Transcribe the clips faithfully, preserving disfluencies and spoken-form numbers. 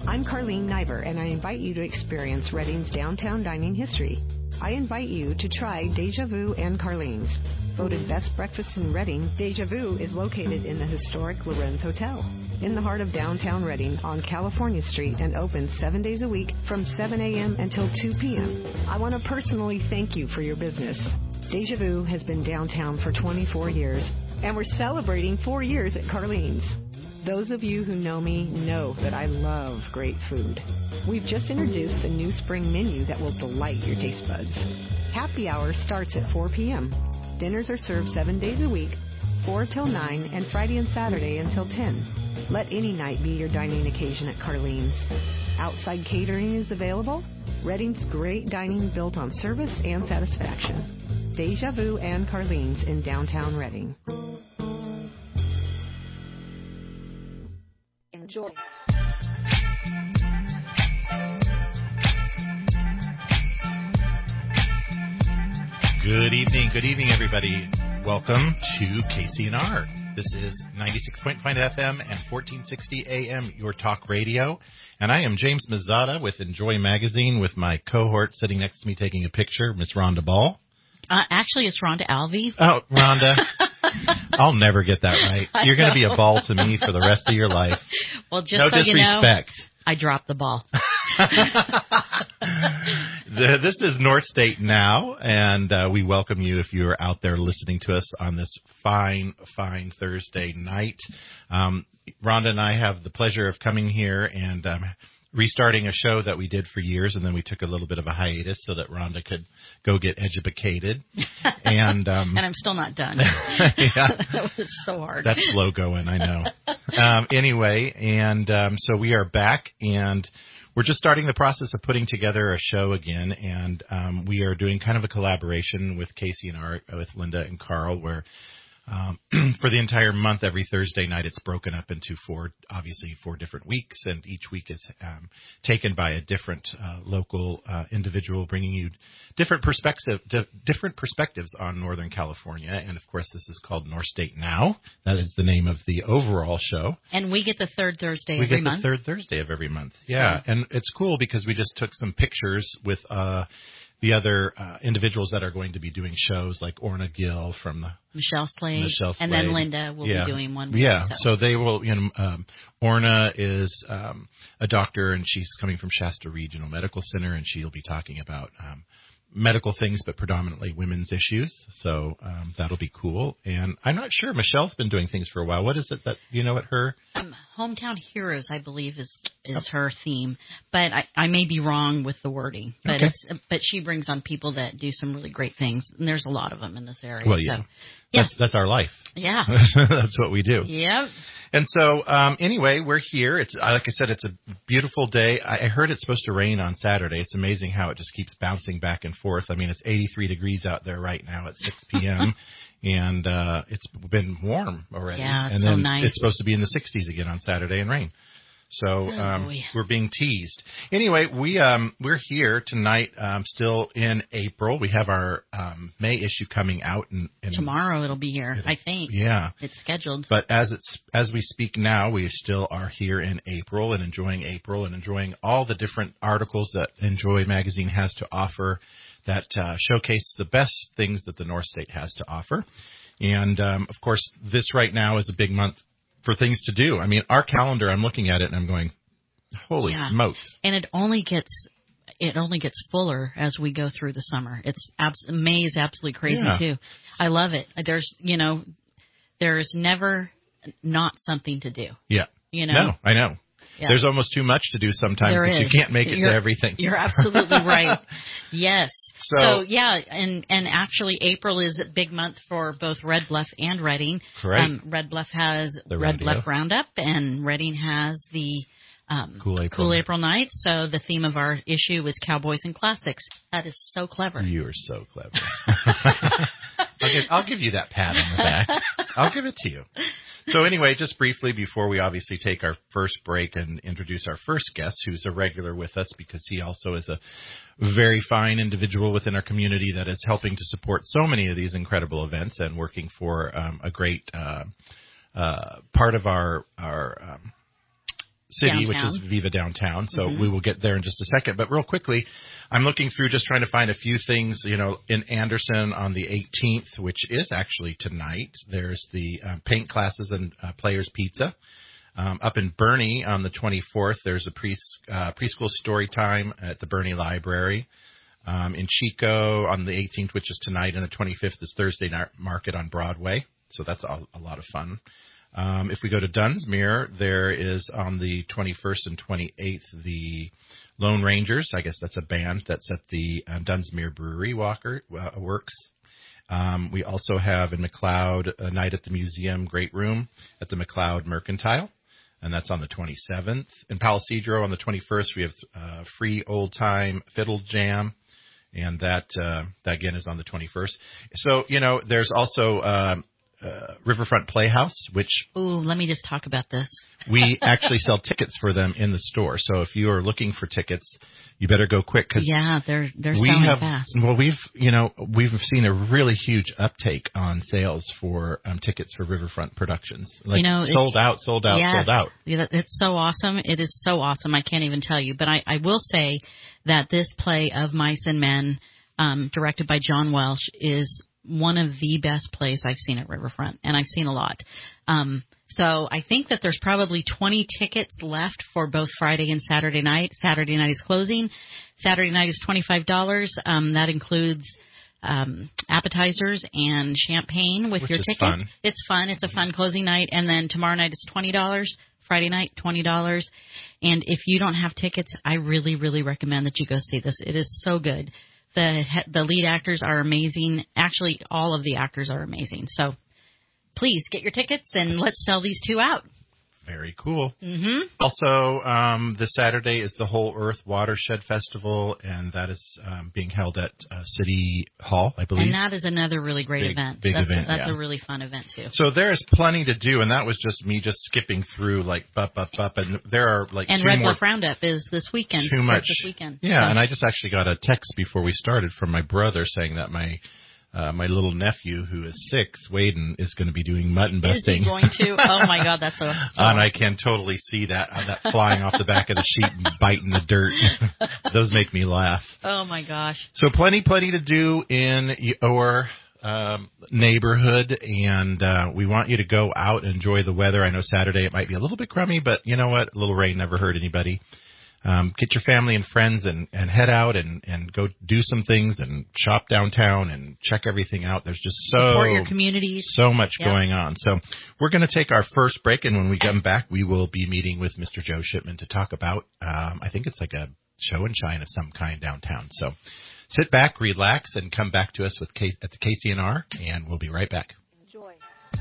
I'm Carlene Niver, and I invite you to experience Reading's downtown dining history. I invite you to try Deja Vu and Carlene's. Voted best breakfast in Reading, Deja Vu is located in the historic Lorenz Hotel in the heart of downtown Reading on California Street and opens seven days a week from seven a.m. until two p.m. I want to personally thank you for your business. Deja Vu has been downtown for twenty-four years, and we're celebrating four years at Carlene's. Those of you who know me know that I love great food. We've just introduced a new spring menu that will delight your taste buds. Happy hour starts at four p.m. Dinners are served seven days a week, four till nine, and Friday and Saturday until ten. Let any night be your dining occasion at Carlene's. Outside catering is available. Reading's great dining built on service and satisfaction. Deja Vu and Carlene's in downtown Reading. Enjoy. Good evening, good evening, everybody. Welcome to K C N R. This is ninety-six point five F M and fourteen sixty A M, your talk radio. And I am James Mazzata with Enjoy Magazine with my cohort sitting next to me taking a picture, Miss Rhonda Ball. Uh, actually, it's Rhonda Alvey. Oh, Rhonda. I'll never get that right. You're going to be a ball to me for the rest of your life. Well, just no so disrespect. You know, I dropped the ball. the, this is North State Now, and uh, we welcome you if you are out there listening to us on this fine, fine Thursday night. Um, Rhonda and I have the pleasure of coming here and um, restarting a show that we did for years, and then we took a little bit of a hiatus so that Rhonda could go get educated. And um, and I'm still not done. Yeah. That was so hard. That's slow going, I know. um, anyway, and um, so we are back, and we're just starting the process of putting together a show again, and um, we are doing kind of a collaboration with K C N R, with Linda and Carl, where Um, for the entire month, every Thursday night, it's broken up into four, obviously four different weeks, and each week is um, taken by a different uh, local uh, individual, bringing you different perspective, di- different perspectives on Northern California. And of course, this is called North State Now. That is the name of the overall show. And we get the third Thursday we every get month. the third Thursday of every month. Yeah, yeah. And it's cool because we just took some pictures with uh, the other uh, individuals that are going to be doing shows, like Orna Gill from the Michelle Slade, Michelle Slade. And then Linda will yeah. be doing one. Week, yeah, so. so they will, you know, um, Orna is um, a doctor, and she's coming from Shasta Regional Medical Center, and she'll be talking about um, medical things, but predominantly women's issues. So um, that'll be cool. And I'm not sure. Michelle's been doing things for a while. What is it that, you know, at her? Um, Hometown Heroes, I believe, is is her theme. But I, I may be wrong with the wording. But okay. it's but she brings on people that do some really great things. And there's a lot of them in this area. Well, yeah. So, yeah. That's, that's our life. Yeah. That's what we do. Yep. And so, um, anyway, we're here. It's like I said, it's a beautiful day. I, I heard it's supposed to rain on Saturday. It's amazing how it just keeps bouncing back and forth. I mean, it's eighty-three degrees out there right now at six p.m. and uh, it's been warm already. Yeah, it's and then so nice. It's supposed to be in the sixties again on Saturday and rain. So um, oh, we're being teased. Anyway, we um, we're here tonight, um, still in April. We have our um, May issue coming out in, in tomorrow. It'll be here, it'll, I think. Yeah, it's scheduled. But as it's as we speak now, we still are here in April and enjoying April and enjoying all the different articles that Enjoy Magazine has to offer that uh, showcase the best things that the North State has to offer. And um, of course, this right now is a big month for things to do. I mean, our calendar, I'm looking at it and I'm going, holy yeah. smokes. And it only gets it only gets fuller as we go through the summer. It's abs- May is absolutely crazy yeah. too. I love it. There's, you know, there's never not something to do. Yeah. You know? No, I know. Yeah. There's almost too much to do sometimes there that is. you can't make it you're, to everything. You're absolutely right. Yes. So, so, yeah, and, and actually April is a big month for both Red Bluff and Reading. Correct. Um, Red Bluff has the Red rodeo. Bluff Roundup, and Reading has the um, Cool April. Cool April Night. So the theme of our issue is Cowboys and Classics. That is so clever. You are so clever. I'll, give, I'll give you that pat on the back. I'll give it to you. So anyway, just briefly before we obviously take our first break and introduce our first guest, who's a regular with us because he also is a very fine individual within our community that is helping to support so many of these incredible events and working for um, a great uh, uh, part of our our um, City, downtown. which is Viva Downtown. So Mm-hmm. we will get there in just a second. But real quickly, I'm looking through just trying to find a few things, you know, in Anderson on the eighteenth, which is actually tonight. There's the uh, paint classes and uh, Players Pizza. Um, up in Bernie on the twenty-fourth, there's a pre, uh, preschool story time at the Bernie Library. Um, in Chico on the eighteenth, which is tonight, and the twenty-fifth is Thursday Night Market on Broadway. So that's a, a lot of fun. Um, if we go to Dunsmuir, there is on the twenty-first and twenty-eighth the Lone Rangers. I guess that's a band that's at the uh, Dunsmuir Brewery Walker uh, Works. Um, we also have in McLeod a night at the museum, Great Room at the McLeod Mercantile, and that's on the twenty-seventh. In Palo Cedro on the twenty-first, we have uh, free old time fiddle jam, and that uh, that again is on the twenty-first. So you know, there's also uh, uh, Riverfront Playhouse, which Ooh, let me just talk about this. we actually sell tickets for them in the store. So if you are looking for tickets, you better go quick because Yeah, they're they're we selling have. fast. Well, we've you know we've seen a really huge uptake on sales for um, tickets for Riverfront Productions. Like You know, sold it's- out, sold out, yeah, sold out. Yeah, that- it's so awesome. It is so awesome. I can't even tell you. But I, I will say that this play of Mice and Men, um, directed by John Welsh, is one of the best plays I've seen at Riverfront, and I've seen a lot. Um, so I think that there's probably twenty tickets left for both Friday and Saturday night. Saturday night is closing. Saturday night is twenty-five dollars. Um, that includes um, appetizers and champagne with Which your is ticket. fun. It's fun. It's a fun closing night. And then tomorrow night is twenty dollars. Friday night, twenty dollars. And if you don't have tickets, I really, really recommend that you go see this. It is so good. The the lead actors are amazing. Actually, all of the actors are amazing. So please get your tickets and let's sell these two out. Very cool. Mm-hmm. Also, um, this Saturday is the Whole Earth Watershed Festival, and that is um, being held at uh, City Hall, I believe. And that is another really great Big- event. big that's event, that's yeah. a really fun event, too. So there is plenty to do, and that was just me just skipping through like bup bup bup, and there are like And two Red more. Bluff Roundup is this weekend. Too Starts much. This weekend. Yeah, So- and I just actually got a text before we started from my brother saying that my uh, my little nephew, who is six, Waden, is going to be doing mutton Is busting. he going to? Oh, my God, that's so, so and I can totally see that uh, that flying off the back of the sheet and biting the dirt. Those make me laugh. Oh, my gosh. So plenty, plenty to do in your um, neighborhood, and uh, we want you to go out and enjoy the weather. I know Saturday it might be a little bit crummy, but you know what? A little rain never hurt anybody. Um, get your family and friends and, and head out and, and go do some things and shop downtown and check everything out. There's just so Support your communities. so much Yep. going on. So we're going to take our first break, and when we come back, we will be meeting with Mister Joe Shipman to talk about, um, I think it's like a show and shine of some kind downtown. So sit back, relax, and come back to us with K- at the K C N R, and we'll be right back. Enjoy.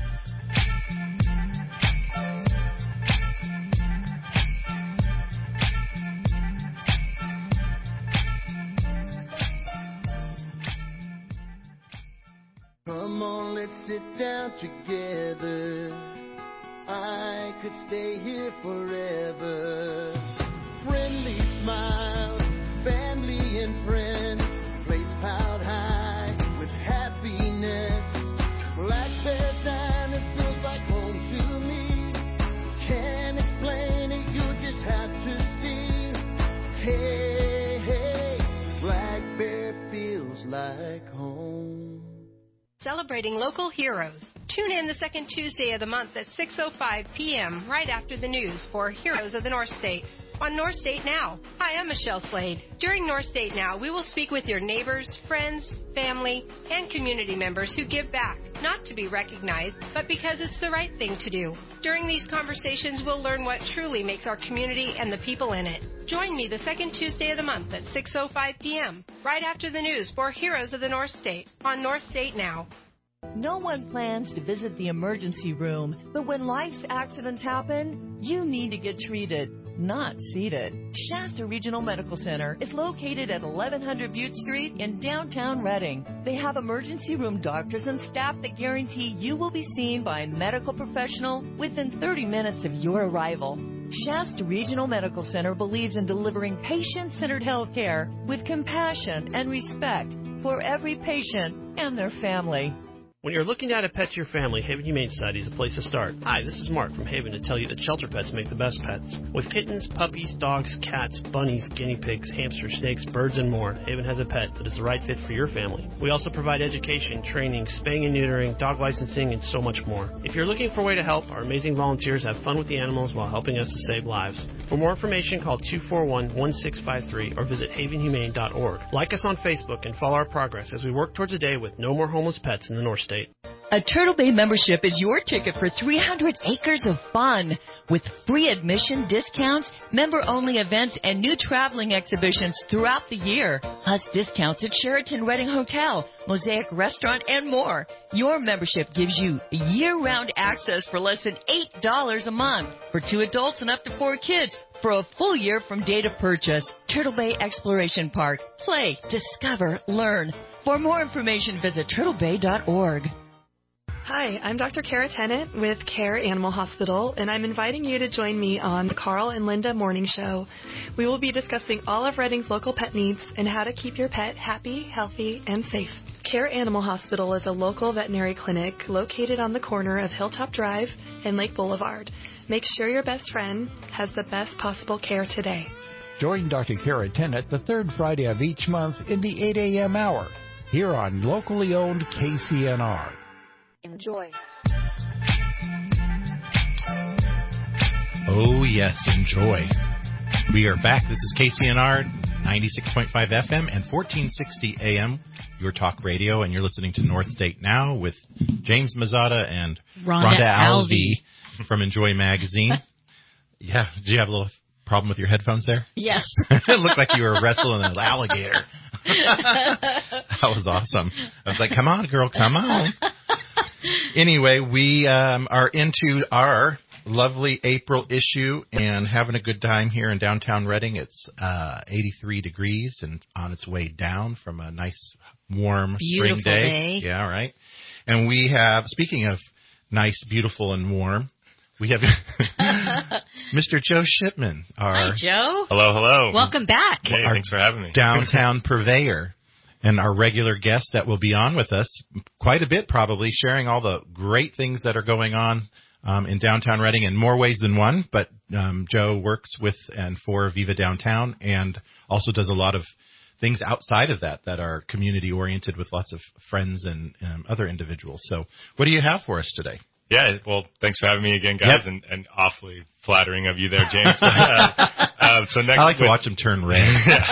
Come on, let's sit down together. I could stay here forever. Friendly smiles, family and friends, place piled high with happiness. Black Bear Diamond feels like home to me. Can't explain it, you just have to see. Hey, hey, Black Bear feels like home. Celebrating local heroes. Tune in the second Tuesday of the month at six oh five p.m. right after the news for Heroes of the North State on North State Now. Hi, I'm Michelle Slade. During North State Now, we will speak with your neighbors, friends, family, and community members who give back, not to be recognized, but because it's the right thing to do. During these conversations, we'll learn what truly makes our community and the people in it. Join me the second Tuesday of the month at six oh five p.m. right after the news for Heroes of the North State on North State Now. No one plans to visit the emergency room, but when life's accidents happen, you need to get treated, not seated. Shasta Regional Medical Center is located at eleven hundred Butte Street in downtown Reading. They have emergency room doctors and staff that guarantee you will be seen by a medical professional within thirty minutes of your arrival. Shasta Regional Medical Center believes in delivering patient-centered health care with compassion and respect for every patient and their family. When you're looking to add a pet to your family, Haven Humane Society is the place to start. Hi, this is Mark from Haven to tell you that shelter pets make the best pets. With kittens, puppies, dogs, cats, bunnies, guinea pigs, hamsters, snakes, birds, and more, Haven has a pet that is the right fit for your family. We also provide education, training, spaying and neutering, dog licensing, and so much more. If you're looking for a way to help, our amazing volunteers have fun with the animals while helping us to save lives. For more information, call two four one, one six five three or visit haven humane dot org. Like us on Facebook and follow our progress as we work towards a day with no more homeless pets in the North State. A Turtle Bay membership is your ticket for three hundred acres of fun with free admission discounts, member-only events, and new traveling exhibitions throughout the year, plus discounts at Sheraton Redding Hotel, Mosaic Restaurant, and more. Your membership gives you year-round access for less than eight dollars a month for two adults and up to four kids for a full year from date of purchase. Turtle Bay Exploration Park. Play, discover, learn. For more information, visit turtle bay dot org. Hi, I'm Doctor Kara Tennant with Care Animal Hospital, and I'm inviting you to join me on the Carl and Linda Morning Show. We will be discussing all of Redding's local pet needs and how to keep your pet happy, healthy, and safe. Care Animal Hospital is a local veterinary clinic located on the corner of Hilltop Drive and Lake Boulevard. Make sure your best friend has the best possible care today. Join Doctor Kara Tennant the third Friday of each month in the eight a.m. hour here on locally owned K C N R. Enjoy. Oh, yes, enjoy. We are back. This is K C N R, ninety-six point five F M and fourteen sixty A M, your talk radio, and you're listening to North State Now with James Mazzata and Rhonda, Rhonda Alvey. Alvey from Enjoy Magazine. Yeah, do you have a little problem with your headphones there? Yes. It looked like you were wrestling an alligator. That was awesome. I was like, come on, girl, come on. Anyway, we um, are into our lovely April issue and having a good time here in downtown Redding. It's uh, eighty-three degrees and on its way down from a nice, warm Beautiful spring day. day. Yeah, right. And we have, speaking of nice, beautiful, and warm, we have Mister Joe Shipman. Our Hi, Joe. Hello, hello. Welcome back. Hey, thanks for having me. Downtown purveyor. And our regular guest that will be on with us quite a bit, probably, sharing all the great things that are going on um, in downtown Redding in more ways than one. But um, Joe works with and for Viva Downtown and also does a lot of things outside of that that are community-oriented with lots of friends and um, other individuals. So what do you have for us today? Yeah, well, thanks for having me again, guys, Yep. and, and awfully flattering of you there, James. uh, uh, so next I like to week, watch him turn red.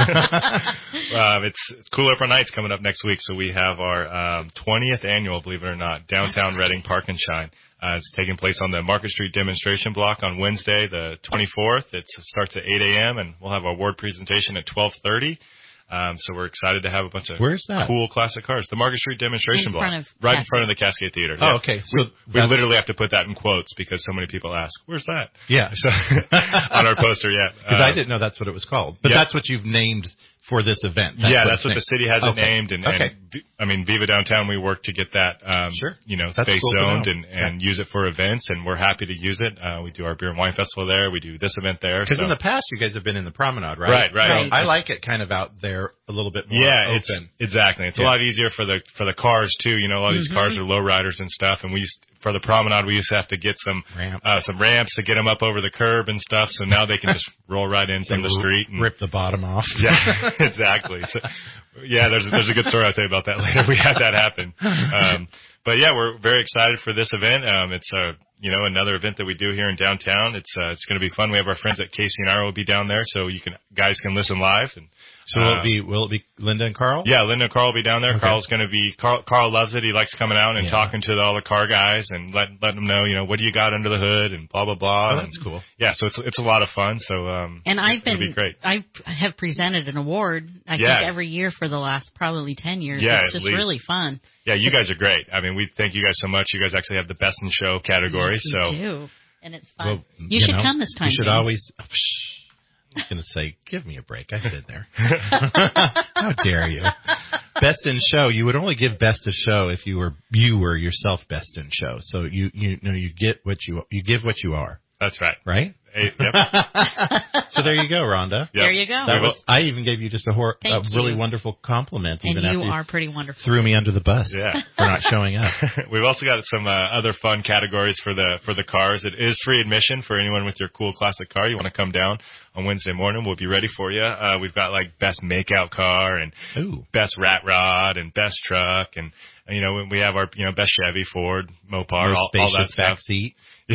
uh, it's it's Cool April Nights coming up next week, so we have our um, twentieth annual, believe it or not, Downtown Redding Park and Shine. Uh, it's taking place on the Market Street demonstration block on Wednesday, the twenty-fourth. It starts at eight a.m., and we'll have our award presentation at twelve thirty. Um, so we're excited to have a bunch of Where's that? cool classic cars. The Market Street demonstration In block. front of right in Cascade. front of the Cascade Theater. Oh, Yeah. okay. So we that's- literally have to put that in quotes because so many people ask, where's that? Yeah. So, on our poster, yeah. Because Uh, I didn't know that's what it was called. But yeah. that's what you've named for this event. yeah, that's it's what named. the city has it Okay. named. And, Okay. and V- I mean, Viva Downtown, we work to get that, um, Sure. you know, That's space cool to zoned know. and, and use it for events. And we're happy to use it. Uh, we do our beer and wine festival there. We do this event there. Because so. in the past, you guys have been in the promenade, right? Right, right. So Right. I like it kind of out there a little bit more Yeah, open. it's exactly. It's Yeah. a lot easier for the for the cars too. You know, a lot of these Mhm. cars are low riders and stuff. And we used for the promenade, we used to have to get some Ramp. uh, some ramps to get them up over the curb and stuff. So now they can just roll right in from They the street and rip the bottom off. Yeah, exactly. So, yeah, there's there's a good story I'll tell you about that later. We had that happen. Um, but yeah, we're very excited for this event. Um, it's a you know another event that we do here in downtown. It's uh, it's going to be fun. We have our friends at K C N R will be down there, so you can guys can listen live. And So will uh, it be will it be Linda and Carl? yeah, Linda and Carl will be down there. Okay. Carl's going to be Carl. Carl loves it. He likes coming out and Yeah. talking to all the car guys and let letting them know you know what do you got under the hood and blah blah blah. Oh, And, that's cool. yeah, so it's it's a lot of fun. So um, And I've it'll been, be great. I have presented an award, I Yeah. think, every year for the last probably ten years. Yeah, it's at just least. really fun. Yeah, you guys are great. I mean, we thank you guys so much. You guys actually have the best in show category. Yes, so we do. And it's fun. Well, you, should know, come this time. You should James. always. I was going to say, give me a break. I've been there. How dare you? Best in show. You would only give best of show if you were you were yourself best in show. So you you know you get what you you give what you are. That's right. Right? Hey, yep. So there you go, Rhonda. Yep. There you go. That was, I even gave you just a, hor- a really wonderful compliment. And even you after are pretty wonderful. Threw me under the bus yeah. for not showing up. We've also got some uh, other fun categories for the for the cars. It is free admission for anyone with your cool classic car. You want to come down on Wednesday morning, we'll be ready for you. Uh, we've got like best makeout car and Ooh. best rat rod and best truck, and you know we have our you know best Chevy, Ford, Mopar, all, all that stuff. Back seat.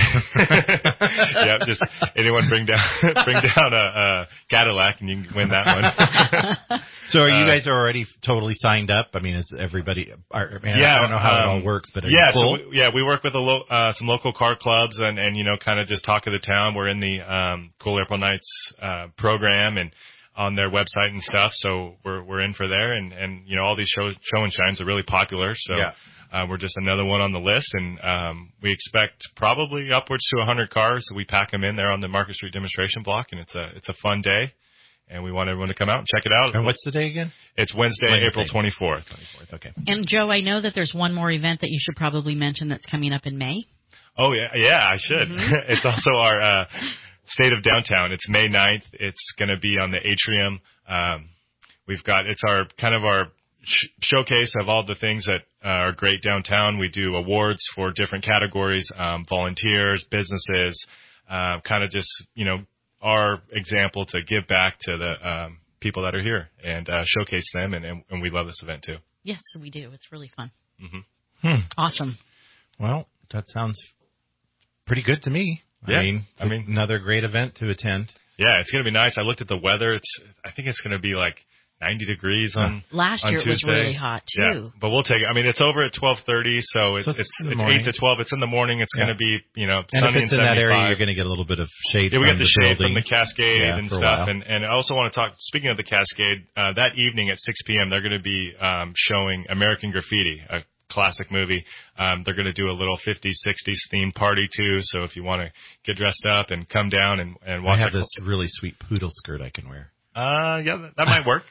Yeah, just anyone bring down bring down a, a Cadillac and you can win that one. So are you uh, guys already totally signed up? I mean, is everybody? Are, man, yeah, I don't know how um, it all works, but are yeah, you cool? so we, yeah, we work with a lo- uh, some local car clubs and and you know kind of just talk of the town. We're in the um, Cool April Nights uh, program and on their website and stuff. So we're we're in for there, and and you know all these show show and shines are really popular. So. Yeah. Uh, we're just another one on the list, and um, we expect probably upwards to one hundred cars. So we pack them in there on the Market Street demonstration block, and it's a it's a fun day, and we want everyone to come out and check it out. And what's the day again? It's Wednesday, Wednesday. April twenty-fourth. twenty-fourth, okay. And, Joe, I know that there's one more event that you should probably mention that's coming up in May. Oh, yeah, yeah, I should. Mm-hmm. It's also our uh, State of Downtown. It's May ninth. It's going to be on the atrium. Um, we've got, it's our kind of our sh- showcase of all the things that uh, are great downtown. We do awards for different categories, um, volunteers, businesses, uh, kind of just, you know, our example to give back to the um, people that are here and uh, showcase them, and, and, and we love this event too. Yes, we do. It's really fun. Mm-hmm. Hmm. Awesome. Well, that sounds pretty good to me. Yeah, I mean, I mean, another great event to attend. Yeah, it's going to be nice. I looked at the weather. It's, I think it's going to be like ninety degrees on last on year. Tuesday. It was really hot too. Yeah, but we'll take it. I mean, it's over at twelve thirty, so it's so it's, it's, it's eight to twelve. It's in the morning. It's yeah. going to be you know and sunny if it's and in that area, seventy-five. you're going to get a little bit of shade. Yeah, we from get the, the shade building. from the Cascade yeah, and for a stuff. while. And and I also want to talk. Speaking of the Cascade, uh, that evening at six p.m. they're going to be um, showing American Graffiti, a classic movie. Um, they're going to do a little fifties, sixties themed party too. So if you want to get dressed up and come down and and watch, I have a, this really sweet poodle skirt I can wear. Uh, yeah, that, that might work.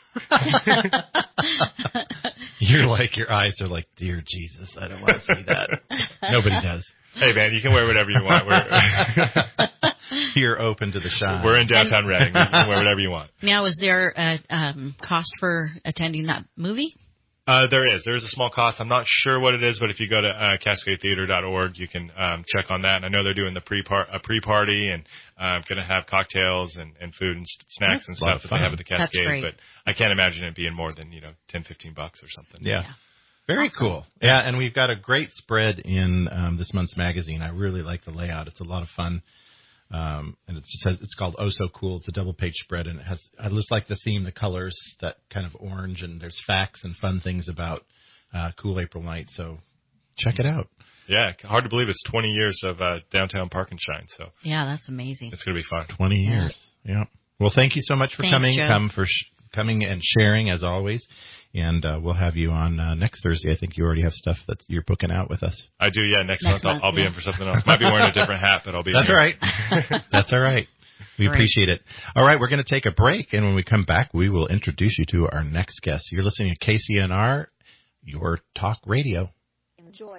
You're like, your eyes are like, dear Jesus, I don't want to see that. Nobody does. Hey, man, you can wear whatever you want. We're You're open to the shine. We're in downtown Reading. You can wear whatever you want. Now, is there a um, cost for attending that movie? Uh, there is. There is a small cost. I'm not sure what it is, but if you go to uh, cascade theater dot org, you can um, check on that. And I know they're doing the pre a pre-party and uh, going to have cocktails and, and food and st- snacks That's and stuff that they have at the That's Cascade. great. But I can't imagine it being more than you know ten, fifteen bucks or something. Yeah. Yeah. Very Awesome. cool. Yeah, and we've got a great spread in um, this month's magazine. I really like the layout. It's a lot of fun. Um, and it says it's called Oh So Cool. It's a double page spread, and it has, I just like the theme, the colors, that kind of orange, and there's facts and fun things about uh, Cool April Night. So check it out. Yeah, hard to believe it's twenty years of uh, downtown Park and Shine. So Yeah, that's amazing. it's going to be fun. twenty years. Yeah. Well, thank you so much for Thanks, coming. Joe. Come for sh- coming and sharing as always. And uh, we'll have you on uh, next Thursday. I think you already have stuff that you're booking out with us. I do, yeah. Next, Next month, month, I'll, I'll be yeah. in for something else. Might be wearing a different hat, but I'll be. That's in all here. right. That's all right. We Great. appreciate it. All right, we're going to take a break, and when we come back, we will introduce you to our next guest. You're listening to K C N R, your talk radio. Enjoy.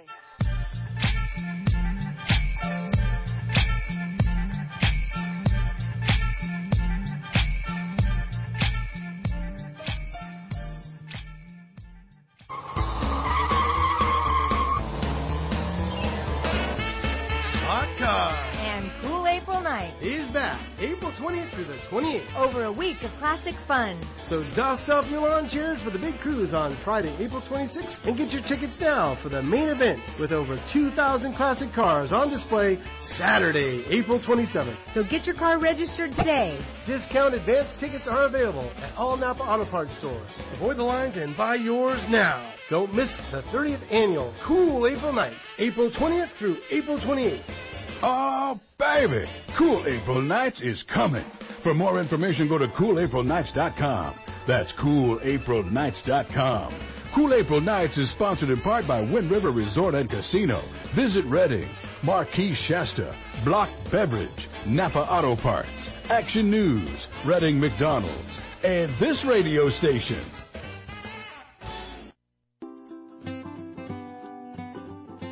Hot Car And Cool April Night. is back April twentieth through the twenty-eighth. Over a week of classic fun. So dust off your lawn chairs for the big cruise on Friday, April twenty-sixth, and get your tickets now for the main event with over two thousand classic cars on display Saturday, April twenty-seventh. So get your car registered today. Discount advance tickets are available at all Napa Auto Parts stores. Avoid the lines and buy yours now. Don't miss the thirtieth annual Cool April Nights, April twentieth through April twenty-eighth. Oh, baby! Cool April Nights is coming. For more information, go to cool april nights dot com. That's cool april nights dot com. Cool April Nights is sponsored in part by Wind River Resort and Casino, Visit Reading, Marquis Shasta, Block Beverage, Napa Auto Parts, Action News, Reading McDonald's, and this radio station.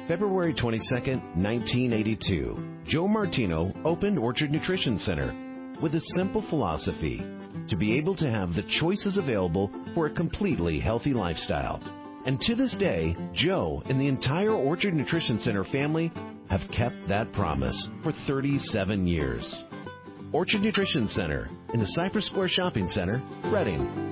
February twenty-second, nineteen eighty-two, Joe Martino opened Orchard Nutrition Center. with a simple philosophy: to be able to have the choices available for a completely healthy lifestyle. And to this day, Joe and the entire Orchard Nutrition Center family have kept that promise for thirty-seven years. Orchard Nutrition Center in the Cypress Square Shopping Center, Reading.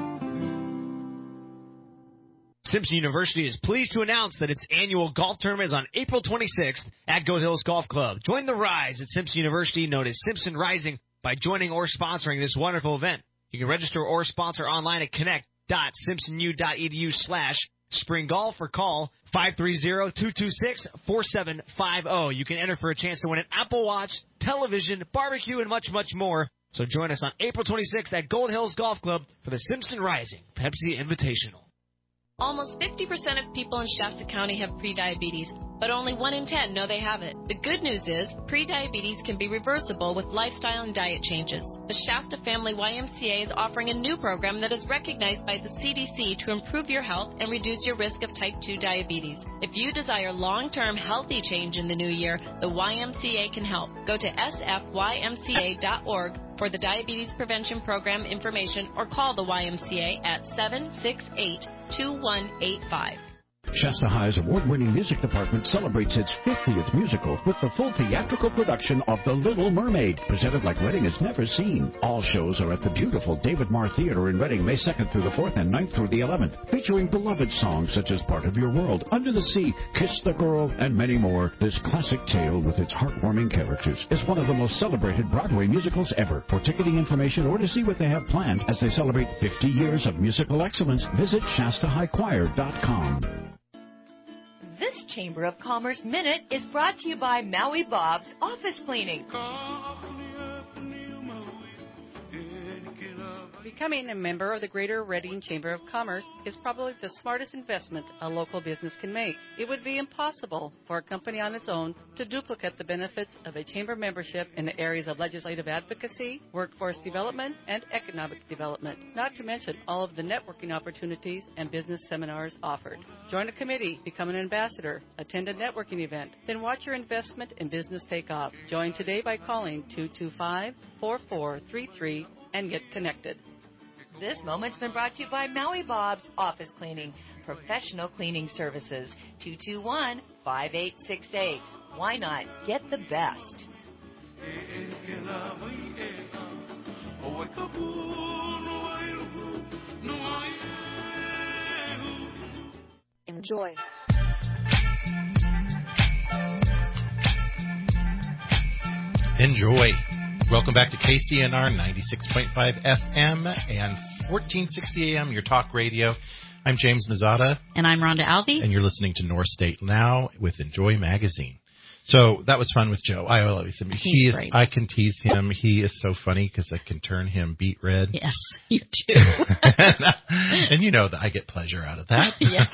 Simpson University is pleased to announce that its annual golf tournament is on April twenty-sixth at Goat Hills Golf Club. Join the rise at Simpson University, known as Simpson Rising, by joining or sponsoring this wonderful event. You can register or sponsor online at connect.simpsonu.edu slash spring golf or call five three zero, two two six, four seven five zero. You can enter for a chance to win an Apple Watch, television, barbecue, and much, much more. So join us on April twenty-sixth at Gold Hills Golf Club for the Simpson Rising Pepsi Invitational. Almost fifty percent of people in Shasta County have prediabetes, but only one in ten know they have it. The good news is prediabetes can be reversible with lifestyle and diet changes. The Shasta Family Y M C A is offering a new program that is recognized by the C D C to improve your health and reduce your risk of type two diabetes. If you desire long-term healthy change in the new year, the Y M C A can help. Go to s f y m c a dot org for the Diabetes Prevention Program information or call the Y M C A at seven six eight, two one eight five. Shasta High's award-winning music department celebrates its fiftieth musical with the full theatrical production of The Little Mermaid, presented like Reading has never seen. All shows are at the beautiful David Marr Theater in Reading, May second through the fourth and ninth through the eleventh, featuring beloved songs such as Part of Your World, Under the Sea, Kiss the Girl, and many more. This classic tale with its heartwarming characters is one of the most celebrated Broadway musicals ever. For ticketing information or to see what they have planned as they celebrate fifty years of musical excellence, visit shasta high choir dot com. This Chamber of Commerce Minute is brought to you by Maui Bob's Office Cleaning. Becoming a member of the Greater Reading Chamber of Commerce is probably the smartest investment a local business can make. It would be impossible for a company on its own to duplicate the benefits of a chamber membership in the areas of legislative advocacy, workforce development, and economic development, not to mention all of the networking opportunities and business seminars offered. Join a committee, become an ambassador, attend a networking event, then watch your investment in business take off. Join today by calling two two five, four four three three and get connected. This moment's been brought to you by Maui Bob's Office Cleaning, professional cleaning services, two two one, five eight six eight. Why not get the best? Enjoy. Enjoy. Welcome back to K C N R ninety-six point five F M and fourteen sixty A M, your talk radio. I'm James Mazzata. And I'm Rhonda Alvey. And you're listening to North State Now with Enjoy Magazine. So that was fun with Joe. I love him. He's he is, great. I can tease him. He is so funny because I can turn him beet red. Yes, you do. and, and you know that I get pleasure out of that. Yes.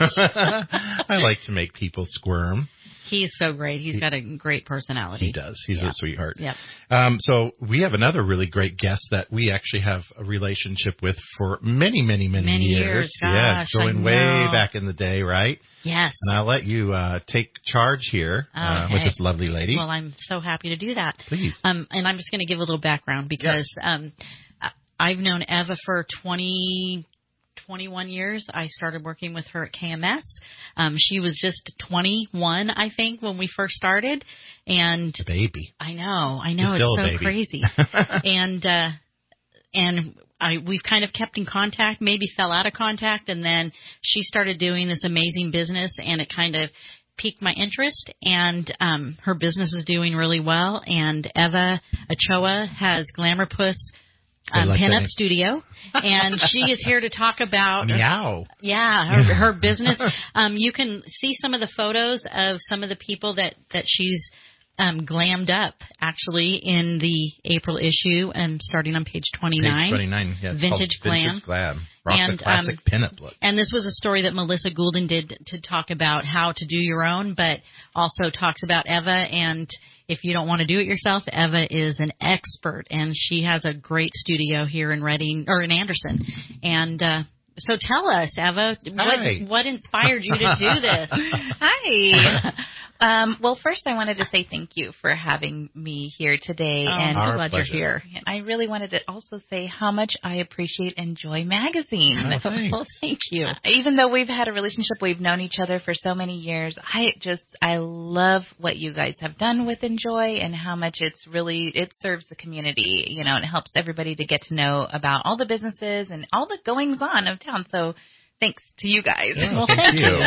I like to make people squirm. He's so great. He's got a great personality. He does. He's yeah. a sweetheart. Yep. Um, so we have another really great guest that we actually have a relationship with for many, many, many, many years. years. Gosh, yeah, going I way know. back in the day, right? Yes. And I'll let you uh, take charge here uh, Okay. with this lovely lady. Well, I'm so happy to do that. Please. Um, and I'm just going to give a little background because Yes. um, I've known Eva for twenty, twenty-one years. I started working with her at K M S. Um, she was just twenty-one, I think, when we first started. And a baby. I know. I know. She's still it's a so baby. crazy. and uh, and I we've kind of kept in contact, maybe fell out of contact, and then she started doing this amazing business, and it kind of piqued my interest, and um, her business is doing really well. And Eva Ochoa has Glamour Puss um, like that Pinup name. Studio, and she is here to talk about Meow. yeah her, her business. Um, you can see some of the photos of some of the people that that she's um, glammed up actually in the April issue, and starting on page twenty-nine. Page twenty-nine. Yeah, it's Vintage called Glam. Vintage Glam. Rock And, the classic um, pinup look. And this was a story that Melissa Goulden did to talk about how to do your own, but also talks about Eva. And if you don't want to do it yourself, Eva is an expert, and she has a great studio here in Reading or in Anderson. And uh, so tell us, Eva, Hi. what what inspired you to do this? Hi. Um, well, first I wanted to say thank you for having me here today. Oh, and I'm so glad pleasure. You're here. And I really wanted to also say how much I appreciate Enjoy Magazine. Oh, thanks. Well, thank you. Even though we've had a relationship, we've known each other for so many years, I just, I love what you guys have done with Enjoy and how much it's really, it serves the community, you know, and it helps everybody to get to know about all the businesses and all the goings on of town. So thanks to you guys. Yeah, well, thank you.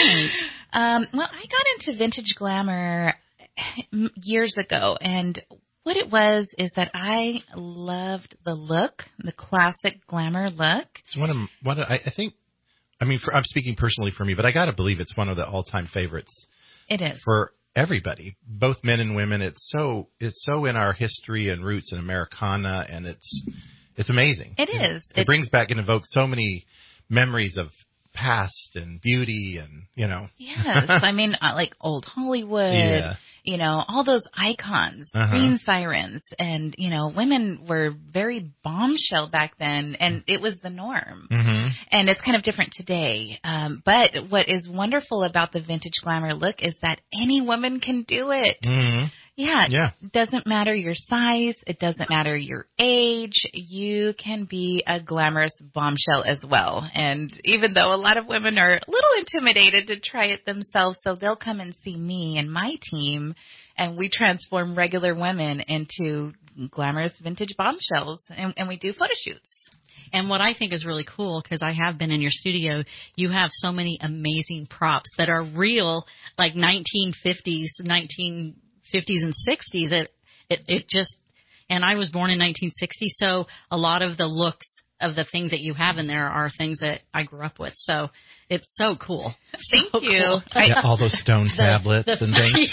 Um, well, I got into vintage glamour years ago, and what it was is that I loved the look, the classic glamour look. It's one of one. Of, I, I think. I mean, for, I'm speaking personally for me, but I got to believe it's one of the all-time favorites. It is for everybody, both men and women. It's so it's so in our history and roots in Americana, and it's it's amazing. It is. It, it brings back and evokes so many memories of past and beauty, and you know. Yes, I mean, uh, like old Hollywood. Yeah. You know, all those icons, Uh-huh. green sirens, and, you know, women were very bombshell back then, and it was the norm. Mm-hmm. And it's kind of different today. Um, but what is wonderful about the vintage glamour look is that any woman can do it. Mm-hmm. Yeah. Yeah. It doesn't matter your size. It doesn't matter your age. You can be a glamorous bombshell as well. And even though a lot of women are a little intimidated to try it themselves, so they'll come and see me and my team, and we transform regular women into glamorous vintage bombshells, and, and we do photo shoots. And what I think is really cool, because I have been in your studio, you have so many amazing props that are real, like nineteen fifties, nineteen fifties and sixties. It, it, it just, and I was born in nineteen sixty, so a lot of the looks of the things that you have in there are things that I grew up with. So it's so cool. Thank so you. Cool. Yeah, all those stone tablets the, the, and things.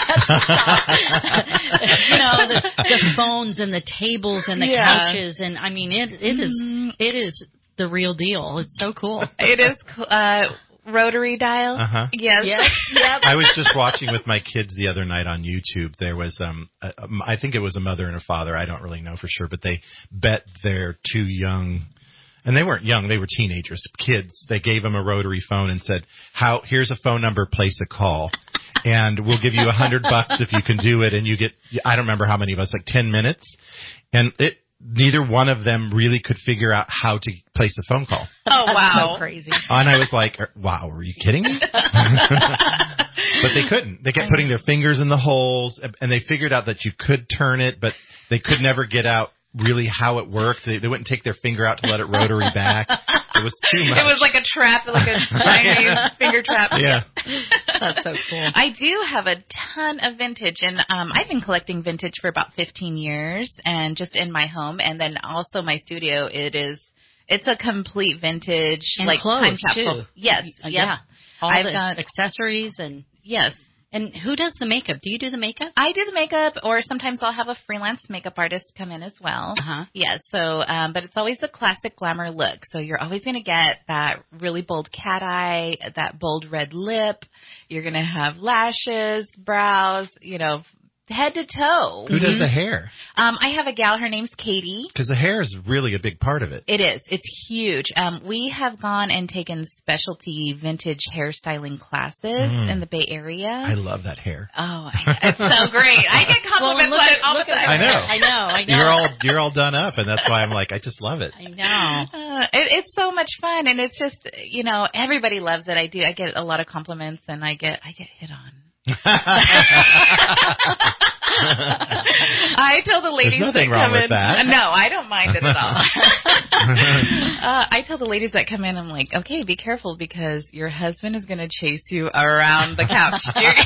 you know, the, the phones and the tables and the Yeah. couches, and I mean, it it is it is the real deal. It's so cool. It is cool. Uh, rotary dial. Uh-huh. Yes. Yes. Yep. I was just watching with my kids the other night on YouTube. There was, um, a, um, I think it was a mother and a father. I don't really know for sure, but they bet their two young, and they weren't young, they were teenagers, kids. They gave them a rotary phone and said, "How? Here's a phone number. Place a call, and we'll give you a hundred bucks if you can do it." And you get, I don't remember how many of us, like ten minutes, and it. Neither one of them really could figure out how to place a phone call. Oh, wow. So crazy. And I was like, wow, are you kidding me? But they couldn't. They kept putting their fingers in the holes, and they figured out that you could turn it, but they could never get out really how it worked. They, they wouldn't take their finger out to let it rotary back. It was too much. It was like a trap, like a Chinese finger trap. Yeah. That's so cool. I do have a ton of vintage, and um, I've been collecting vintage for about fifteen years, and just in my home, and then also my studio. It is, it's a complete vintage, And like clothes, time capsule. too. Yes, Uh, yep. yeah. All I've the got accessories and yes. And who does the makeup? Do you do the makeup? I do the makeup, or sometimes I'll have a freelance makeup artist come in as well. Uh-huh. Yes, so, um, but it's always the classic glamour look. So you're always going to get that really bold cat eye, that bold red lip. You're going to have lashes, brows, you know, head to toe. Who does the hair? Um, I have a gal. Her name's Katie. Because the hair is really a big part of it. It is. It's huge. Um, we have gone and taken specialty vintage hairstyling classes Mm. in the Bay Area. I love that hair. Oh, I, it's so great. I get Well, compliments look on at- it all the look at- time. I know. I know. I know. You're all you're all done up, and that's why I'm like, I just love it. I know. Uh, it, it's so much fun, and it's just, you know, everybody loves it. I do. I get a lot of compliments, and I get I get hit on. I tell the ladies There's nothing that wrong come with in. that. No, I don't mind it at all. uh, I tell the ladies that come in, I'm like, okay, be careful because your husband is going to chase you around the couch.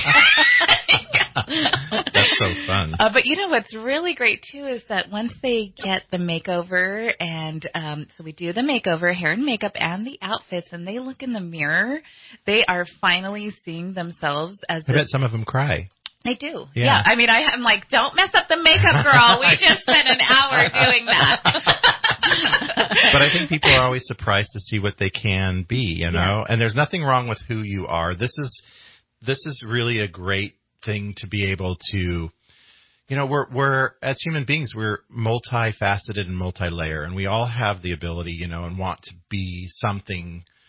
That's so fun. Uh, but you know what's really great too is that once they get the makeover, and um, so we do the makeover, hair and makeup, and the outfits, and they look in the mirror, they are finally seeing themselves as. I this, bet some of them cry. They do. Yeah. yeah. I mean, I, I'm like, don't mess up the makeup, girl. We just spent an hour doing that. But I think people are always surprised to see what they can be, you know. Yeah. And there's nothing wrong with who you are. This is this is really a great thing to be able to, you know, we're we're as human beings, we're multifaceted and multi-layer, and we all have the ability, you know, and want to be something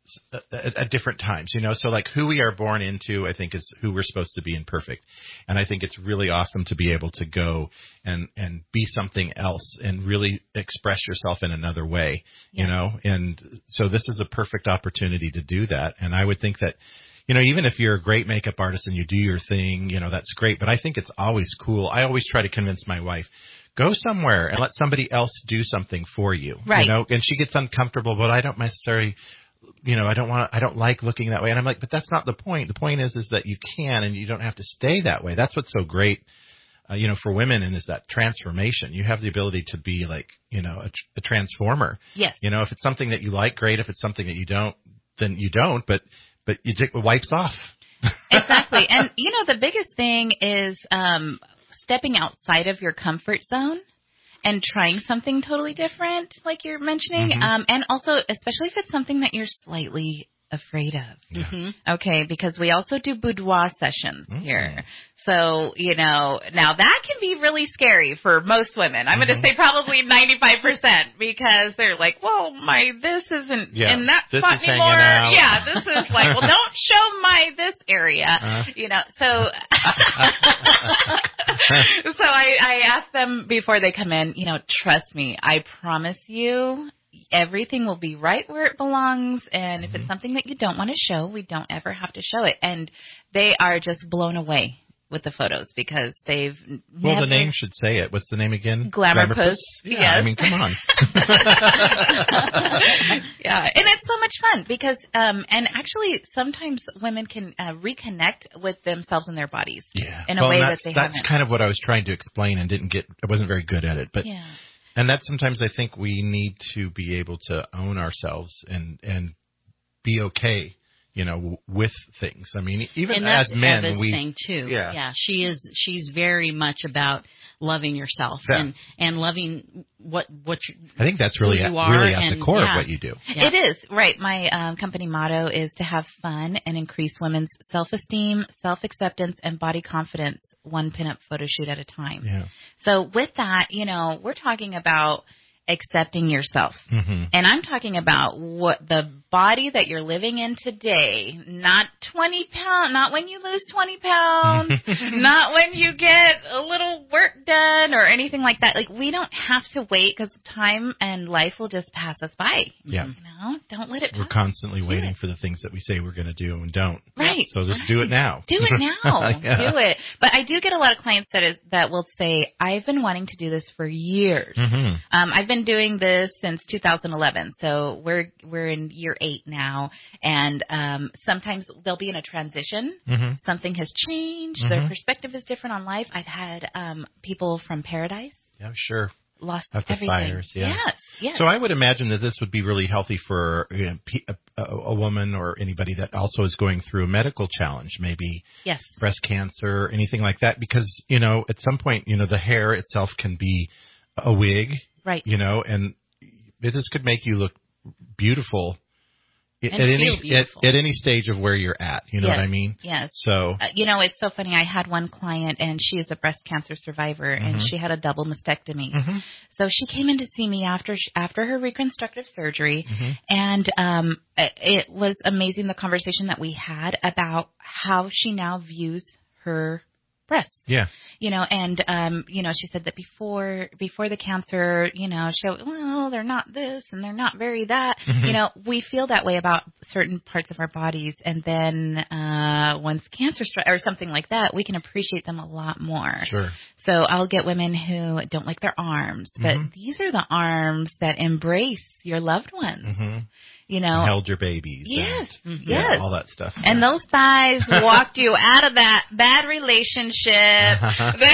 at, at different times, you know, so like who we are born into, I think, is who we're supposed to be and perfect. And I think it's really awesome to be able to go and, and be something else and really express yourself in another way, yeah. you know, and so this is a perfect opportunity to do that. And I would think that, you know, even if you're a great makeup artist and you do your thing, you know, that's great. But I think it's always cool. I always try to convince my wife, go somewhere and let somebody else do something for you, right. you know, and she gets uncomfortable, but I don't necessarily, you know, I don't want to, I don't like looking that way. And I'm like, but that's not the point. The point is, is that you can, and you don't have to stay that way. That's what's so great, uh, you know, for women, and is that transformation. You have the ability to be like, you know, a, a transformer. Yes. You know, if it's something that you like, great. If it's something that you don't, then you don't, but, but you it wipes off. Exactly. And, you know, the biggest thing is, um, stepping outside of your comfort zone and trying something totally different, like you're mentioning. Mm-hmm. Um, and also, especially if it's something that you're slightly afraid of. Yeah. Mm-hmm. Okay, because we also do boudoir sessions mm-hmm. here. So, you know, now that can be really scary for most women. I'm mm-hmm. going to say probably ninety-five percent, because they're like, well, my this isn't yeah, in that this spot is anymore. Out. Yeah, this is like, well, don't show my this area. Uh-huh. You know, so so I, I ask them before they come in, you know, trust me, I promise you everything will be right where it belongs. And mm-hmm. if it's something that you don't want to show, we don't ever have to show it. And they are just blown away with the photos, because they've well, never... the name should say it. What's the name again? Glamour, Glamour Puss. Yeah, yes. I mean, come on. Yeah, and it's so much fun because, um, and actually, sometimes women can uh, reconnect with themselves and their bodies. Yeah, in well, a way that they that's haven't. kind of what I was trying to explain and didn't get. I wasn't very good at it, but yeah. And that's sometimes I think we need to be able to own ourselves and and be okay. You know, with things. I mean, even and that's as men, Eva's we thing too. Yeah. yeah, she is. She's very much about loving yourself yeah. and and loving what what you. I think that's really you at, are really at and, the core yeah. of what you do. Yeah. It is right. My um, company motto is to have fun and increase women's self-esteem, self-acceptance, and body confidence, one pinup photo shoot at a time. Yeah. So with that, you know, we're talking about accepting yourself. Mm-hmm. And I'm talking about what the body that you're living in today, not twenty pounds, not when you lose twenty pounds, not when you get a little work done or anything like that. Like, we don't have to wait, because time and life will just pass us by. Yeah. You know, don't let it pass. We're constantly do waiting it. for the things that we say we're going to do and don't. Right. So just right. do it now. Do it now. yeah. Do it. But I do get a lot of clients that is, that will say, I've been wanting to do this for years. Mm-hmm. Um, I've been doing this since two thousand eleven, so we're we're in year eight now, and um, sometimes they'll be in a transition. Mm-hmm. Something has changed. Mm-hmm. Their perspective is different on life. I've had um, people from Paradise. Yeah, sure. Lost After everything. fires, yeah. Yes, yes. So I would imagine that this would be really healthy for you know, a, a, a woman or anybody that also is going through a medical challenge, maybe yes. breast cancer, anything like that, because, you know, at some point, you know, the hair itself can be a wig. Right. You know, and this could make you look beautiful at and any beautiful. At, at any stage of where you're at. You know yes. what I mean? Yes. So uh, you know, it's so funny. I had one client, and she is a breast cancer survivor, mm-hmm. and she had a double mastectomy. Mm-hmm. So she came in to see me after she, after her reconstructive surgery, mm-hmm. and um, it was amazing the conversation that we had about how she now views her breasts. Yeah. You know, and, um, you know, she said that before, before the cancer, you know, she, well, they're not this and they're not very that. Mm-hmm. You know, we feel that way about certain parts of our bodies. And then, uh, once cancer stri- or something like that, we can appreciate them a lot more. Sure. So I'll get women who don't like their arms, but mm-hmm. these are the arms that embrace your loved ones. Mm-hmm. You know, and held your babies. Yes, and, yes, yeah, all that stuff. And yeah. those thighs walked you out of that bad relationship.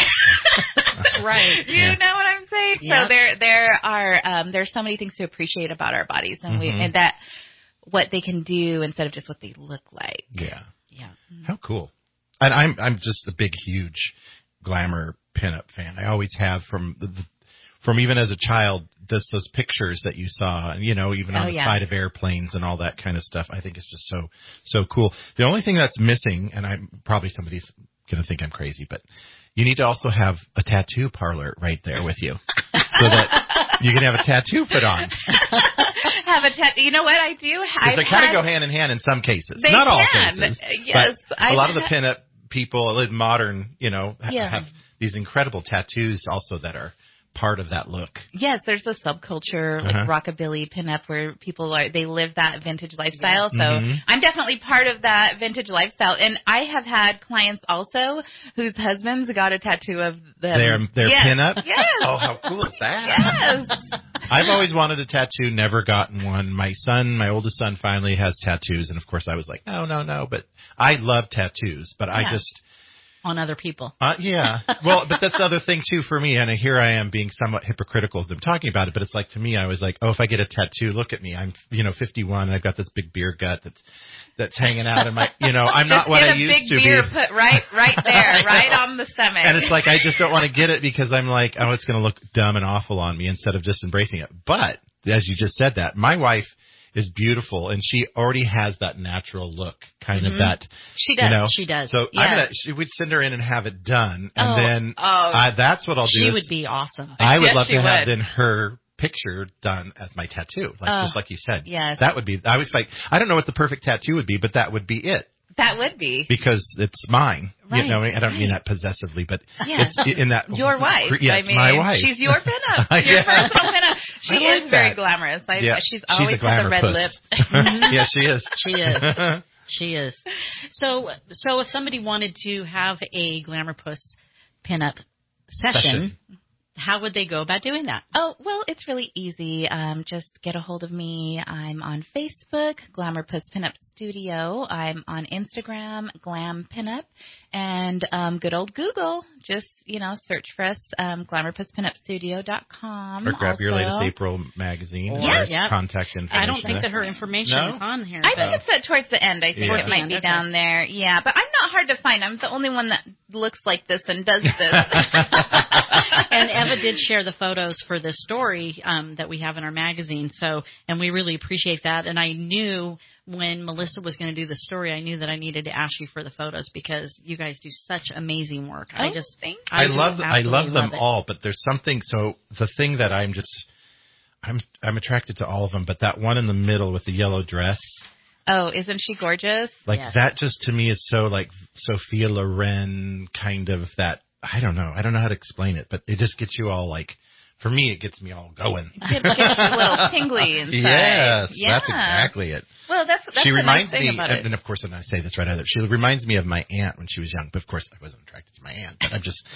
Right. You yeah. know what I'm saying? Yeah. So there, there are, um, there's so many things to appreciate about our bodies, and mm-hmm. we, and that what they can do instead of just what they look like. Yeah. Yeah. How cool. And I'm, I'm just a big, huge glamour pinup fan. I always have from the, the From even as a child, just those pictures that you saw, you know, even on oh, the yeah. side of airplanes and all that kind of stuff, I think it's just so, so cool. The only thing that's missing, and I'm probably somebody's going to think I'm crazy, but you need to also have a tattoo parlor right there with you so that you can have a tattoo put on. have a tattoo. You know what I do? Because they kind of go hand in hand in some cases. They Not all can. cases. Yes. But a lot of the pinup people, modern, you know, Yeah. have these incredible tattoos also that are part of that look. Yes, there's a subculture like Uh-huh. rockabilly pinup where people are they live that vintage lifestyle. So Mhm. I'm definitely part of that vintage lifestyle. And I have had clients also whose husbands got a tattoo of them. Their their yes. pinup. Yes. Oh, how cool is that? Yes. I've always wanted a tattoo, never gotten one. My son, my oldest son, finally has tattoos, and of course I was like, no, no, no. But I love tattoos, but I Yeah. just. On other people. Uh, yeah. Well, but that's the other thing, too, for me. And here I am being somewhat hypocritical of them talking about it. But it's like, to me, I was like, oh, if I get a tattoo, look at me. I'm, you know, fifty-one. And I've got this big beer gut that's that's hanging out in my, you know, I'm not Just what get I a used big to beer be. put right, right there, right on the stomach. And it's like, I just don't want to get it because I'm like, oh, it's going to look dumb and awful on me instead of just embracing it. But as you just said that, my wife is beautiful, and she already has that natural look, kind Mhm. of that. She does. You know? She does. So Yeah. I'm gonna. She, we'd send her in and have it done, and Oh, then oh. uh, that's what I'll do. She is would be awesome. I would Yes, love she to have would. then her picture done as my tattoo, like Oh, just like you said. yes. That would be. I was like, I don't know what the perfect tattoo would be, but that would be it. That would be. Because it's mine. Right, You know, I don't mean right. that possessively, but Yeah. it's in that. Your wife. Yeah, I it's mean, my wife. she's your pinup. Your Yeah. personal pinup. She I like is very that. glamorous. I, Yeah, she's she's always a had glamour the red puss. lips. Yeah, she is. She is. She is. So, so if somebody wanted to have a Glamour Puss pinup session, Session. how would they go about doing that? Oh, well, it's really easy. Um, just get a hold of me. I'm on Facebook, Glamour Puss Pinup Studio. I'm on Instagram, Glam Pinup. And um, good old Google. Just, you know, search for us, um, glamour puss pinup studio dot com. Or grab your also. latest April magazine. Or- Or Yeah. Yep. contact information. I don't think there. that her information No? is on here. I but- think it's uh, towards the end. I think Yeah. it might be Okay. down there. Yeah, but I'm not hard to find. I'm the only one that looks like this and does this. And Eva did share the photos for this story um, that we have in our magazine. So, and we really appreciate that. And I knew when Melissa was going to do the story, I knew that I needed to ask you for the photos because you guys do such amazing work. I Oh, just thank I, do love I love absolutely them it. all, but there's something. So the thing that I'm just I'm I'm attracted to all of them, but that one in the middle with the yellow dress, Oh, isn't she gorgeous? like Yes. that, just to me is so like Sophia Loren kind of that. I don't know. I don't know how to explain it, but it just gets you all like. For me, it gets me all going. It gets you a little tingly inside. Yes, Yeah. that's exactly it. Well, that's that's she the reminds nice thing me, about and, it. and of course, and I say this right either. She reminds me of my aunt when she was young. But of course, I wasn't attracted to my aunt. But I'm just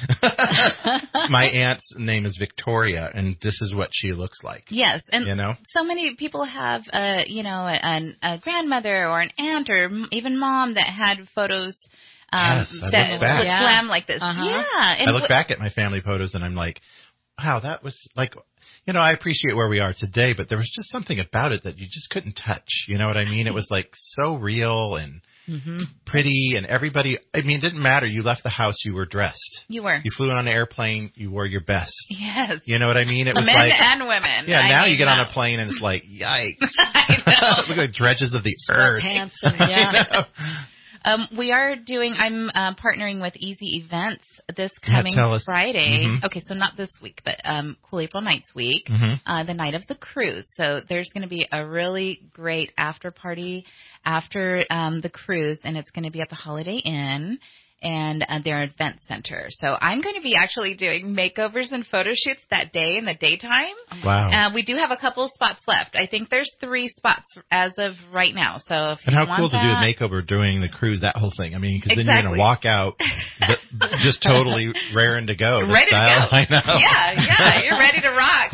my aunt's name is Victoria, and this is what she looks like. Yes, and you know, so many people have, uh, you know, a, a grandmother or an aunt or m- even mom that had photos um, Yes, I that look back. look Yeah. glam like this. Uh-huh. Yeah, and I look wh- back at my family photos, and I'm like, wow, that was like. You know, I appreciate where we are today, but there was just something about it that you just couldn't touch. You know what I mean? It was like so real and Mm-hmm. pretty, and everybody. I mean, it didn't matter. You left the house, you were dressed. You were. You flew on an airplane, you wore your best. Yes. You know what I mean? It was Men like and women. yeah. I Now mean, you get on uh, a plane and it's like yikes. I Look like dredges of the earth. Sweatpants and yeah. I know. Um, we are doing. I'm uh, partnering with Easy Events this Yeah, coming tell us. Friday. Mhm. Okay, so not this week, but um, Cool April Nights week, Mhm. uh, the night of the cruise. So there's going to be a really great after party after um, the cruise, and it's going to be at the Holiday Inn and uh, their event center. So I'm going to be actually doing makeovers and photo shoots that day in the daytime. Wow. Uh, we do have a couple spots left. I think there's three spots as of right now. So if And you how want cool to do a that, makeover during the cruise, that whole thing. I mean, because then you're Exactly. going to walk out th- just totally raring to go. The ready style, to go. I know. Yeah, yeah, you're ready to rock.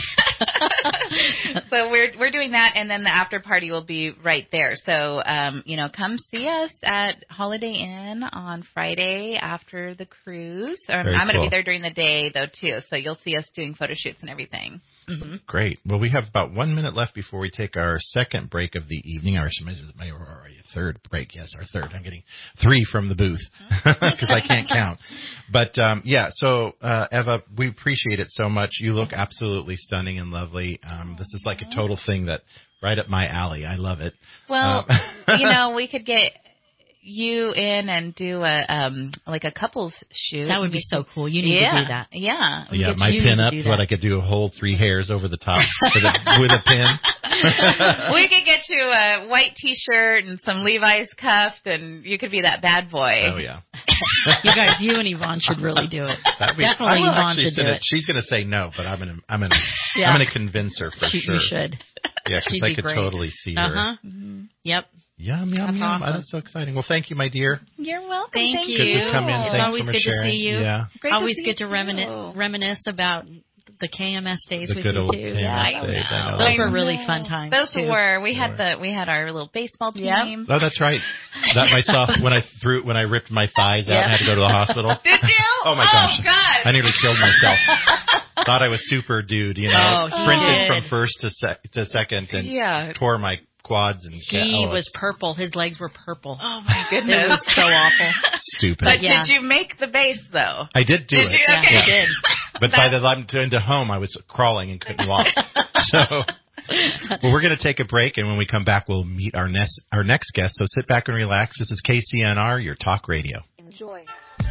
Uh-huh. So we're we're doing that, and then the after party will be right there. So um, you know, come see us at Holiday Inn on Friday after the cruise. Um, Very I'm going to cool. be there during the day though too, so you'll see us doing photo shoots and everything. Mm-hmm. Great. Well, we have about one minute left before we take our second break of the evening. Our or third break. Yes, our third. I'm getting three from the booth because I can't count. But um, yeah, so uh, Eva, we appreciate it so much. You look absolutely stunning and lovely. Um, this is like a total thing that right up my alley. I love it. Well, Um, you know, we could get you in and do a um like a couples shoot. That would be so cool. You need yeah. to do that. Yeah. we Yeah, get my you pin to up, do what that. I could do a whole three hairs over the top with a, with a pin. We could get you a white T-shirt and some Levi's cuffed, and you could be that bad boy. Oh, yeah. You guys, you and Yvonne should really do it. Be, Definitely Yvonne should do it. it. She's going to say no, but I'm going to I'm going to yeah. I'm going to convince her for she, sure. You should. Yeah, because I be could great. totally see uh-huh. her. Mm-hmm. Yep. Yum, yum, That's yum. awesome. Oh, that's so exciting. Well, thank you, my dear. You're welcome. Thank, Thank you. Good to come in. It's Thanks always for good sharing. to see you. Yeah. Great always to get to you. reminisce, reminisce about the K M S days The with good you old too. K M S Yeah, I days. I know. Those I were really know. fun times. Those too. were. We had the we had our little baseball team. Yep. Oh, that's right. That my thigh when I threw when I ripped my thighs out Yep. and had to go to the hospital. Did you? Oh my gosh! Oh, God. I nearly killed myself. Thought I was super dude, you know. Oh, he sprinted did. from first to sec- to second and Yeah. tore my quads and He oh, was purple. His legs were purple. Oh my goodness. It was so awful. stupid. But Yeah. did you make the base though? I did do Did it. you? Yeah, Okay. he did. But by the time I into home, I was crawling and couldn't walk. So, well, we're going to take a break, and when we come back, we'll meet our next our next guest. So sit back and relax. This is K C N R, your talk radio. Enjoy.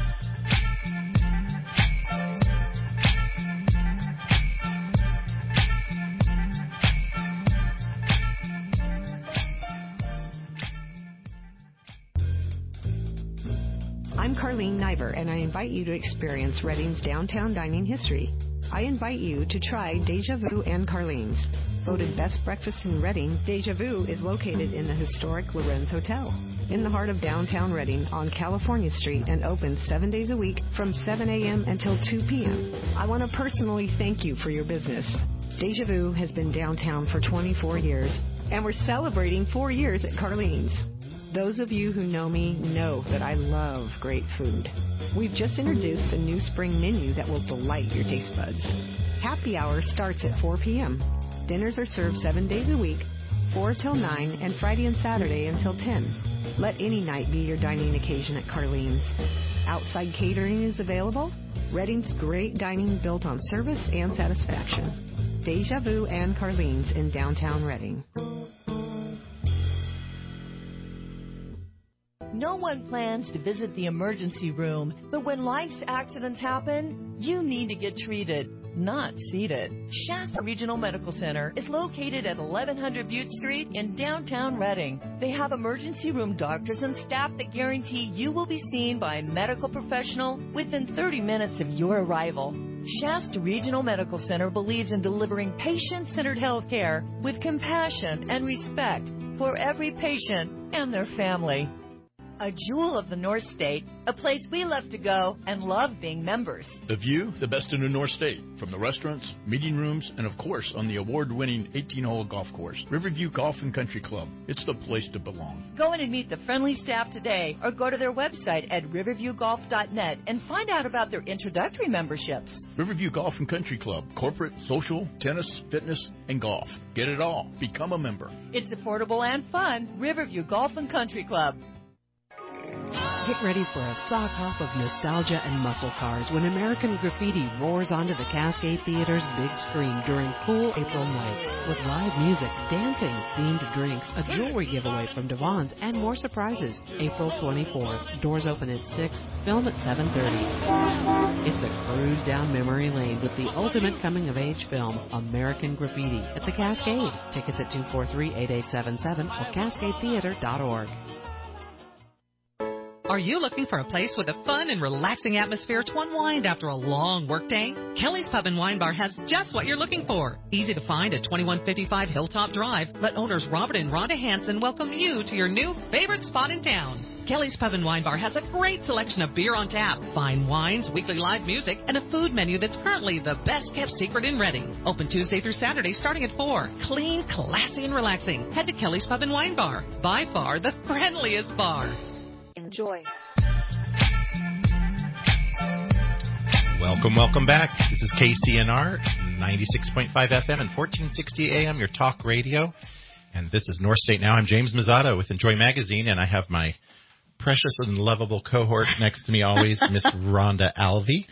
I'm Carlene Nyber, and I invite you to experience Reading's downtown dining history. I invite you to try Deja Vu and Carlene's. Voted best breakfast in Reading, Deja Vu is located in the historic Lorenz Hotel, in the heart of downtown Reading on California Street, and opens seven days a week from seven a.m. until two p.m. I want to personally thank you for your business. Deja Vu has been downtown for twenty-four years, and we're celebrating four years at Carlene's. Those of you who know me know that I love great food. We've just introduced a new spring menu that will delight your taste buds. Happy hour starts at four p.m. Dinners are served seven days a week, four till nine, and Friday and Saturday until ten. Let any night be your dining occasion at Carlene's. Outside catering is available. Reading's great dining built on service and satisfaction. Deja Vu and Carlene's in downtown Reading. No one plans to visit the emergency room, but when life's accidents happen, you need to get treated, not seated. Shasta Regional Medical Center is located at eleven hundred Butte Street in downtown Reading. They have emergency room doctors and staff that guarantee you will be seen by a medical professional within thirty minutes of your arrival. Shasta Regional Medical Center believes in delivering patient-centered health care with compassion and respect for every patient and their family. A jewel of the North State, a place we love to go and love being members. The View, the best in the North State, from the restaurants, meeting rooms, and of course on the award-winning eighteen-hole golf course, Riverview Golf and Country Club. It's the place to belong. Go in and meet the friendly staff today or go to their website at riverview golf dot net and find out about their introductory memberships. Riverview Golf and Country Club, corporate, social, tennis, fitness, and golf. Get it all. Become a member. It's affordable and fun. Riverview Golf and Country Club. Get ready for a sock hop of nostalgia and muscle cars when American Graffiti roars onto the Cascade Theater's big screen during cool April nights. With live music, dancing, themed drinks, a jewelry giveaway from Devon's, and more surprises. April twenty-fourth. Doors open at six, film at seven thirty. It's a cruise down memory lane with the ultimate coming-of-age film, American Graffiti, at the Cascade. Tickets at two four three, eight eight seven seven or cascade theater dot org. Are you looking for a place with a fun and relaxing atmosphere to unwind after a long workday? Kelly's Pub and Wine Bar has just what you're looking for. Easy to find at twenty-one fifty-five Hilltop Drive. Let owners Robert and Rhonda Hansen welcome you to your new favorite spot in town. Kelly's Pub and Wine Bar has a great selection of beer on tap, fine wines, weekly live music, and a food menu that's currently the best kept secret in Reading. Open Tuesday through Saturday starting at four. Clean, classy, and relaxing. Head to Kelly's Pub and Wine Bar. By far the friendliest bar. Enjoy. Welcome, welcome back. This is K C N R, ninety-six point five F M and fourteen sixty A M, your talk radio. And this is North State Now. I'm James Mazzato with Enjoy Magazine, and I have my precious and lovable cohort next to me always, Miss Rhonda Alvey.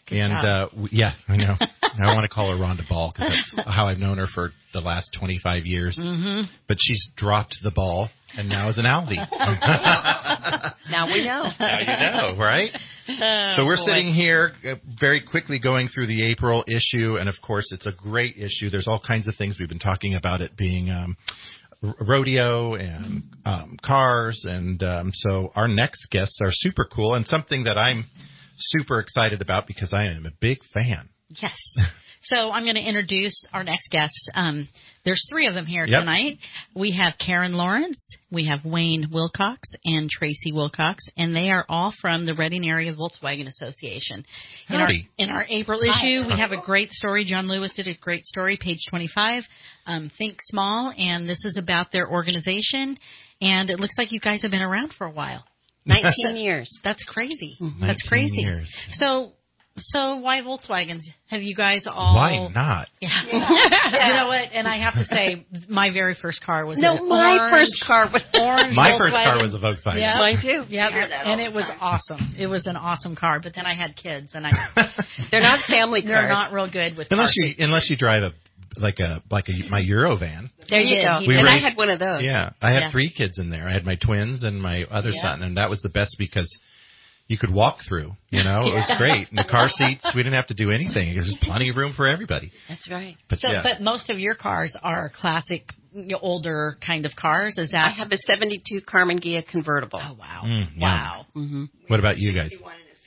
Good and job. uh, we, yeah, I know. I want to call her Rhonda Ball because that's how I've known her for the last twenty-five years. Mm-hmm. But she's dropped the ball and now is an Alvy. Now we know. Now you know, right? Oh, so we're boy. sitting here uh, very quickly going through the April issue, and of course it's a great issue. There's all kinds of things we've been talking about it being um, r- rodeo and um, cars, and um, so our next guests are super cool and something that I'm super excited about because I am a big fan. Yes. So I'm going to introduce our next guest. Um, there's three of them here Yep. tonight. We have Karen Lawrence, we have Wayne Wilcox, and Tracy Wilcox, and they are all from the Reading Area Volkswagen Association. In our, Howdy. in our April issue, we have a great story. John Lewis did a great story, page twenty-five, um, Think Small, and this is about their organization, and it looks like you guys have been around for a while. nineteen years. That's crazy. nineteen That's crazy. years. So, so why Volkswagens? Have you guys all? Why not? Yeah. You know what? And I have to say, my very first car was No, an my orange, first car was orange. My Volkswagen. first car was a Volkswagen. Yeah, Mine too. Yeah, Hear that all and the it was time. awesome. It was an awesome car. But then I had kids, and I They're not family cars. they're not real good with Unless cars. you unless you drive a like a like a my Eurovan. There you Yeah, go. he We and I raised- had one of those. Yeah, I had Yeah. three kids in there. I had my twins and my other Yeah. son, and that was the best because you could walk through. You know, it was Yeah. great. And the car seats, we didn't have to do anything. There's just plenty of room for everybody. That's right. But So, yeah, but most of your cars are classic, you know, older kind of cars. Is that? I have a seventy-two Carmen Ghia convertible. Oh wow! Mm, yum. Wow! Mm-hmm. What about you guys?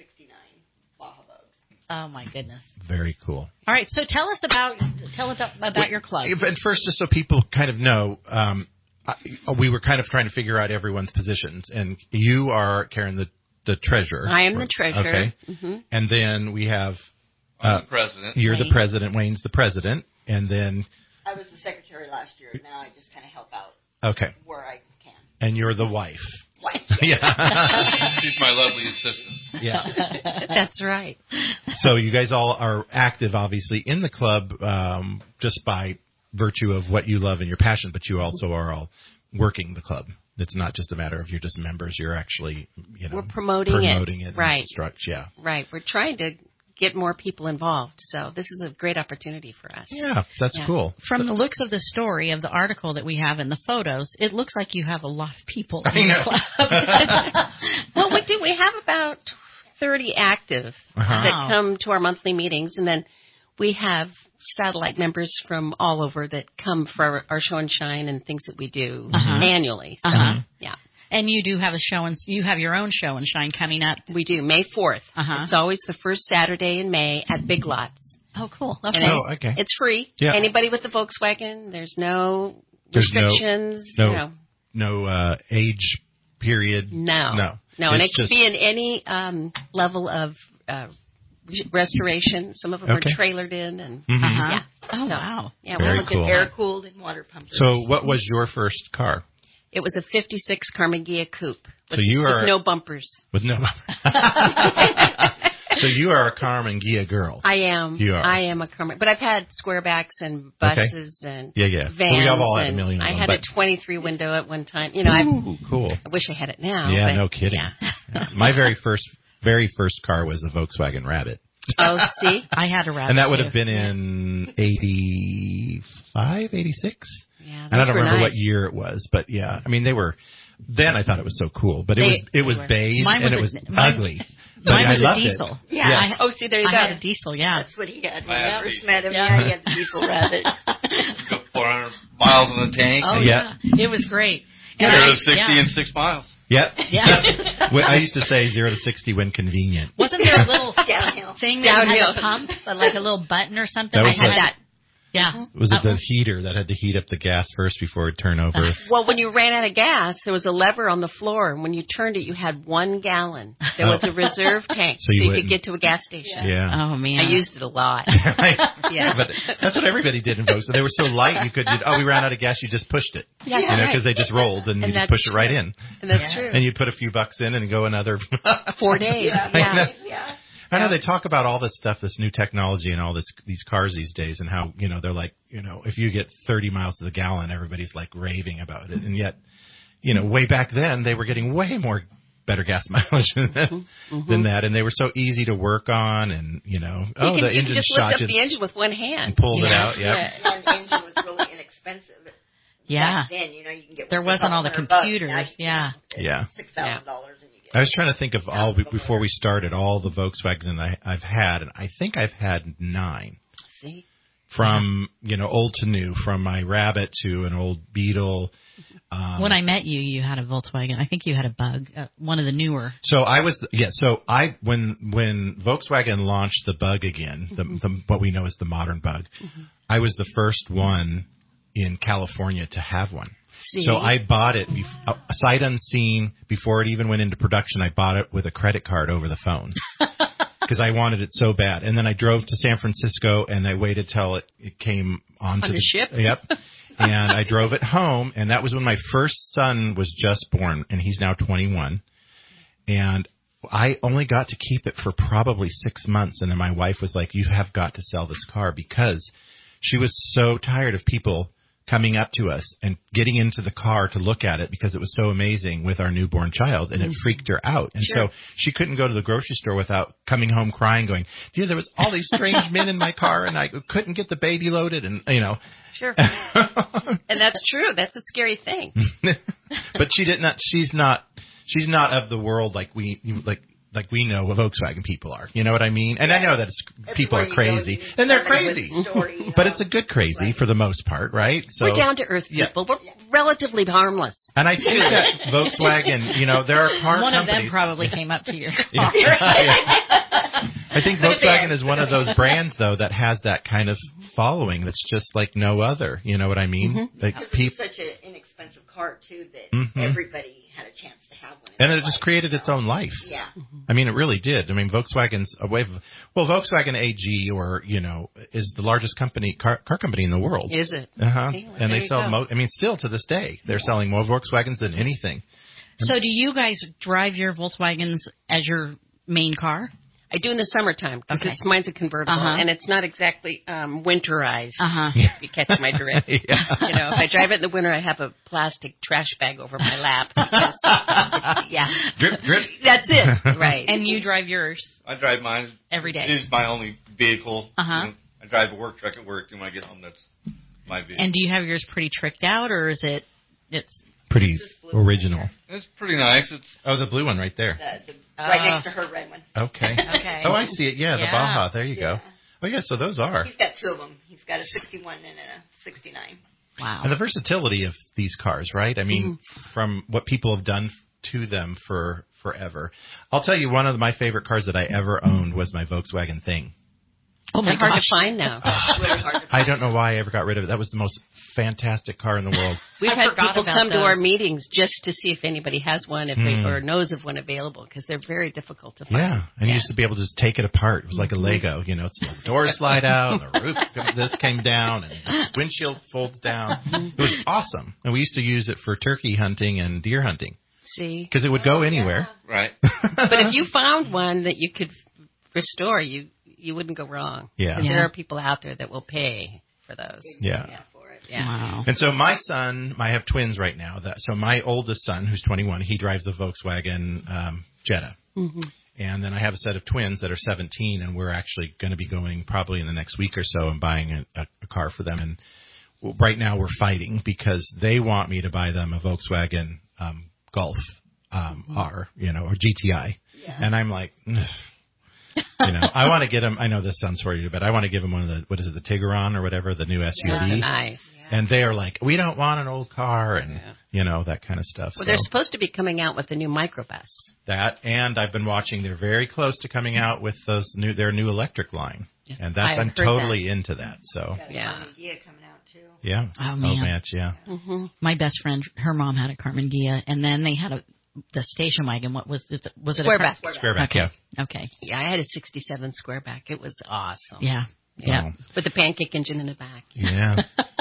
Oh my goodness! Very cool. All right, so tell us about tell us about Wait, your club. And first, just so people kind of know, um, I, we were kind of trying to figure out everyone's positions, and you are Karen, the the treasurer. I am the treasurer. Okay, Mm-hmm. and then we have I'm uh, the president. You're the Wayne. president. Wayne's the president, and then I was the secretary last year. Now I just kind of help out okay, where I can. and you're the wife. Wife. Yeah. She's my lovely assistant. Yeah. That's right. So you guys all are active, obviously, in the club um, just by virtue of what you love and your passion, but you also are all working the club. It's not just a matter of you're just members. You're actually, you know, We're promoting, promoting it. it. Right. Instruct, yeah. Right. We're trying to get more people involved. So this is a great opportunity for us. Yeah, that's Yeah. cool. From the looks of the story of the article that we have in the photos, it looks like you have a lot of people in I know. the club. Well, we do. We have about thirty active Uh-huh. that come to our monthly meetings, and then we have satellite members from all over that come for our, our show and shine and things that we do Uh-huh. annually. So, Uh-huh. yeah. And you do have a show and you have your own show and shine coming up. We do, May fourth. Uh-huh. It's always the first Saturday in May at Big Lots. Oh, cool. And Okay. it- Oh, okay. It's free. Yeah. Anybody with a Volkswagen, there's no There's no- restrictions. No, you know. no uh, age period. No. No. No, and it It's can just- be in any um, level of uh, restoration. Some of them Okay. are trailered in. and Mhm. Uh-huh. Yeah. Oh, So, wow. Yeah, Very we have a cool. good Air time. cooled and water pumped. So what was your first car? It was a fifty-six Carmen Ghia coupe. With, So you are- with no bumpers. With no. So you are a Carmen Ghia girl. I am. You are. I am a Carmen, but I've had squarebacks and buses and Yeah, yeah. vans. Well, we have all had a and million of I them, had but- a twenty-three window at one time. You know, I Ooh, cool. I wish I had it now. Yeah, but, no kidding. Yeah. Yeah. My very first, very first car was a Volkswagen Rabbit, Oh, see, I had a rabbit. and that would too. have been in eighty-five, eighty-six. yeah, And I those don't were remember nice. what year it was, but yeah, I mean they were. Then I thought it was so cool, but it They- was it was they were. beige Mine and it was was a- mine- ugly. But Mine I was a loved diesel. It. Yeah. Yeah. Oh, see, there you I go. had a diesel, yeah. That's what he had I when I had first these. met him. Yeah. Yeah, he had the diesel rabbit. Go four hundred miles in the tank. Oh, and Yeah. yeah. It was great. Get And rid I- of sixty yeah. in six miles. Yep. Yeah. Well, I used to say zero to sixty when convenient. Wasn't there a little Downhill. thing that Downhill. had a pump, but like a little button or something? That I was had the- that. Yeah. Was it Uh, the heater that had to heat up the gas first before it turned over? Well, when you ran out of gas, there was a lever on the floor, and when you turned it, you had one gallon. There was a reserve tank, So you so you wouldn't- could get to a gas station. Yeah. Oh man. I used it a lot. yeah. But that's what everybody did in Volkswagen. They were so light, you could, you'd, oh, we ran out of gas, you just pushed it. Yeah, you know, right. because they just rolled and, And you just that's push it right true. in. And that's Yeah. true. And you put a few bucks in and go another. Four days. I Yeah. know. Yeah. I know they talk about all this stuff, this new technology and all this, these cars these days and how, you know, they're like, you know, if you get thirty miles to the gallon, everybody's like raving about it. And yet, you know, way back then they were getting way more better gas mileage than, mm-hmm. than that, and they were so easy to work on, and you know, you oh, can, the you engine can just shot lift up you the engine with one hand and pulled yeah. it out. Yep. Yeah, And the engine was really inexpensive. Yeah. Back then, you know, you can get there one for wasn't all the a couple hundred computers. bucks. Now you Yeah. can Yeah. Six thousand dollars, and you get. I was trying to think of all before we started all the Volkswagens I, I've had, and I think I've had nine. See? From you know old to new, from my Rabbit to an old Beetle. Um, when I met you, you had a Volkswagen. I think you had a Bug, uh, one of the newer. So I was yeah. So I when when Volkswagen launched the Bug again, the, Mhm. the what we know as the modern Bug, Mhm. I was the first one in California to have one. See? So I bought it be- uh, sight unseen before it even went into production. I bought it with a credit card over the phone. Because I wanted it so bad. And then I drove to San Francisco, and I waited till it, it came onto On the ship? Yep. And I drove it home, and that was when my first son was just born, and he's now twenty-one. And I only got to keep it for probably six months, and then my wife was like, you have got to sell this car, because she was so tired of people coming up to us and getting into the car to look at it because it was so amazing with our newborn child, and it freaked her out. And Sure. so she couldn't go to the grocery store without coming home crying, going, dear, there was all these strange men in my car, and I couldn't get the baby loaded, and, you know. Sure. And that's true. That's a scary thing. But she did not, she's not, she's not of the world like we, like, like we know what Volkswagen people are. You know what I mean? And I know that it's, people are crazy. And they're crazy. Story, but it's a good crazy for the most part, right? So, We're down to earth people. We're relatively harmless. And I think that Volkswagen, you know, there are car One companies. of them probably came up to you. Yeah. Yeah. I think Volkswagen is one of those brands, though, that has that kind of following that's just like no other. You know what I mean? Mm-hmm. Like Because people, it's such an inexpensive car too that Mhm. everybody had a chance to have one. and it just created its own life. Yeah. I mean, it really did. I mean, Volkswagen's a way of, well, Volkswagen A G, or you know, is the largest company car, car company in the world. Is it? Uh huh. Okay, well, and there they you sell. go. Mo- I mean, still to this day, they're selling more Volkswagens than anything. So do you guys drive your Volkswagens as your main car? I do in the summertime because Okay. it's mine's a convertible, Uh-huh. and it's not exactly um, winterized. Uh-huh. If you catch my drift. Yeah. You know, if I drive it in the winter, I have a plastic trash bag over my lap. Yeah, Drip, drip. that's it. Right. And you drive yours I drive mine every day. It's my only vehicle. Uh-huh. You know, I drive to work, truck at work, and when I get home, that's my vehicle. And do you have yours pretty tricked out, or is it? It's Pretty original. It's pretty nice. It's Oh, the blue one right there. The, the, right Uh, next to her red one. Okay. Okay. Oh, I see it. Yeah, the Yeah. Baja. There you Yeah. go. Oh, yeah. So those are. He's got two of them. He's got a sixty-one and a sixty-nine. wow. And the versatility of these cars, right? I mean, Mm-hmm. from what people have done to them for forever. I'll tell you, one of my favorite cars that I ever owned was my Volkswagen Thing. Oh my They're hard gosh. to find now. Really hard to I don't know why I ever got rid of it. That was the most fantastic car in the world. We've I had forgot people about come to those. our meetings just to see if anybody has one, if they, Hmm. or knows of one available, because they're very difficult to find. Yeah, and you used to be able to just take it apart. It was like a Lego, you know. So the doors slide out, and the roof, this came down, and the windshield folds down. It was awesome, and we used to use it for turkey hunting and deer hunting See, because it would go anywhere. right. but if you found one that you could restore, you you wouldn't go wrong. Yeah. But Yeah. there are people out there that will pay for those. Yeah. for it. Yeah. Wow. And so my son, I have twins right now. That so my oldest son, who's twenty-one, he drives the Volkswagen um, Jetta. Mm-hmm. And then I have a set of twins that are seventeen, and we're actually going to be going probably in the next week or so and buying a, a, a car for them. And well, right now we're fighting because they want me to buy them a Volkswagen um, Golf um, R, you know, or G T I. Yeah. And I'm like, ugh. You know, I want to get them. I know this sounds sorry, but I want to give them one of the, what is it, the Tigran or whatever, the new S U V. Yeah, nice. And they are like, we don't want an old car, and Yeah. you know, that kind of stuff. Well, so they're supposed to be coming out with a new microbus. that, and I've been watching. They're very close to coming out with those new their new electric line, and that's I've I'm heard totally into that. So Got a Yeah. Carmen Ghia coming out too. yeah, Oh, man. match, yeah. Mm-hmm. My best friend, her mom had a Carmen Ghia, and then they had a the station wagon. What was it? Was it Squareback. a Squareback, okay. yeah. Okay. Yeah, I had a sixty-seven Squareback. It was awesome. Yeah. Yeah. Wow. With the pancake engine in the back. Yeah.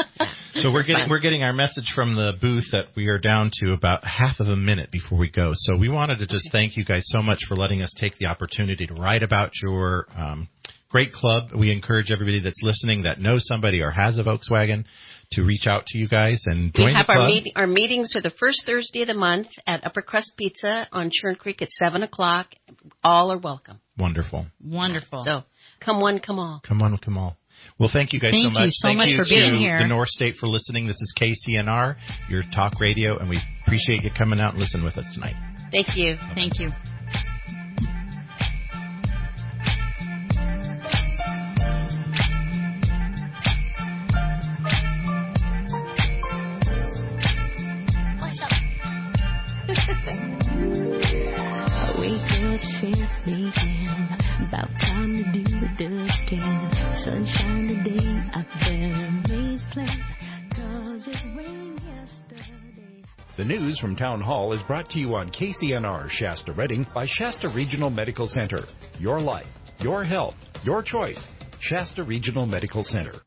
So we're getting Fun. we're getting our message from the booth that we are down to about half of a minute before we go. So we wanted to just thank you guys so much for letting us take the opportunity to write about your um, great club. We encourage everybody that's listening that knows somebody or has a Volkswagen to reach out to you guys and join we have the club. Our, meet, our meetings are the first Thursday of the month at Upper Crust Pizza on Churn Creek at seven o'clock. All are welcome. Wonderful. Wonderful. So come one, come all. Come on, come all. Well, thank you guys thank so much. You so thank much you for to being here. the North State for listening. This is K C N R, your talk radio, and we appreciate you coming out and listening with us tonight. Thank you. Okay. Thank you. About time to do it again. Sunshine today, I better make plans, 'cause it rained yesterday. The news from Town Hall is brought to you on K C N R Shasta Redding by Shasta Regional Medical Center. Your life, your health, your choice. Shasta Regional Medical Center.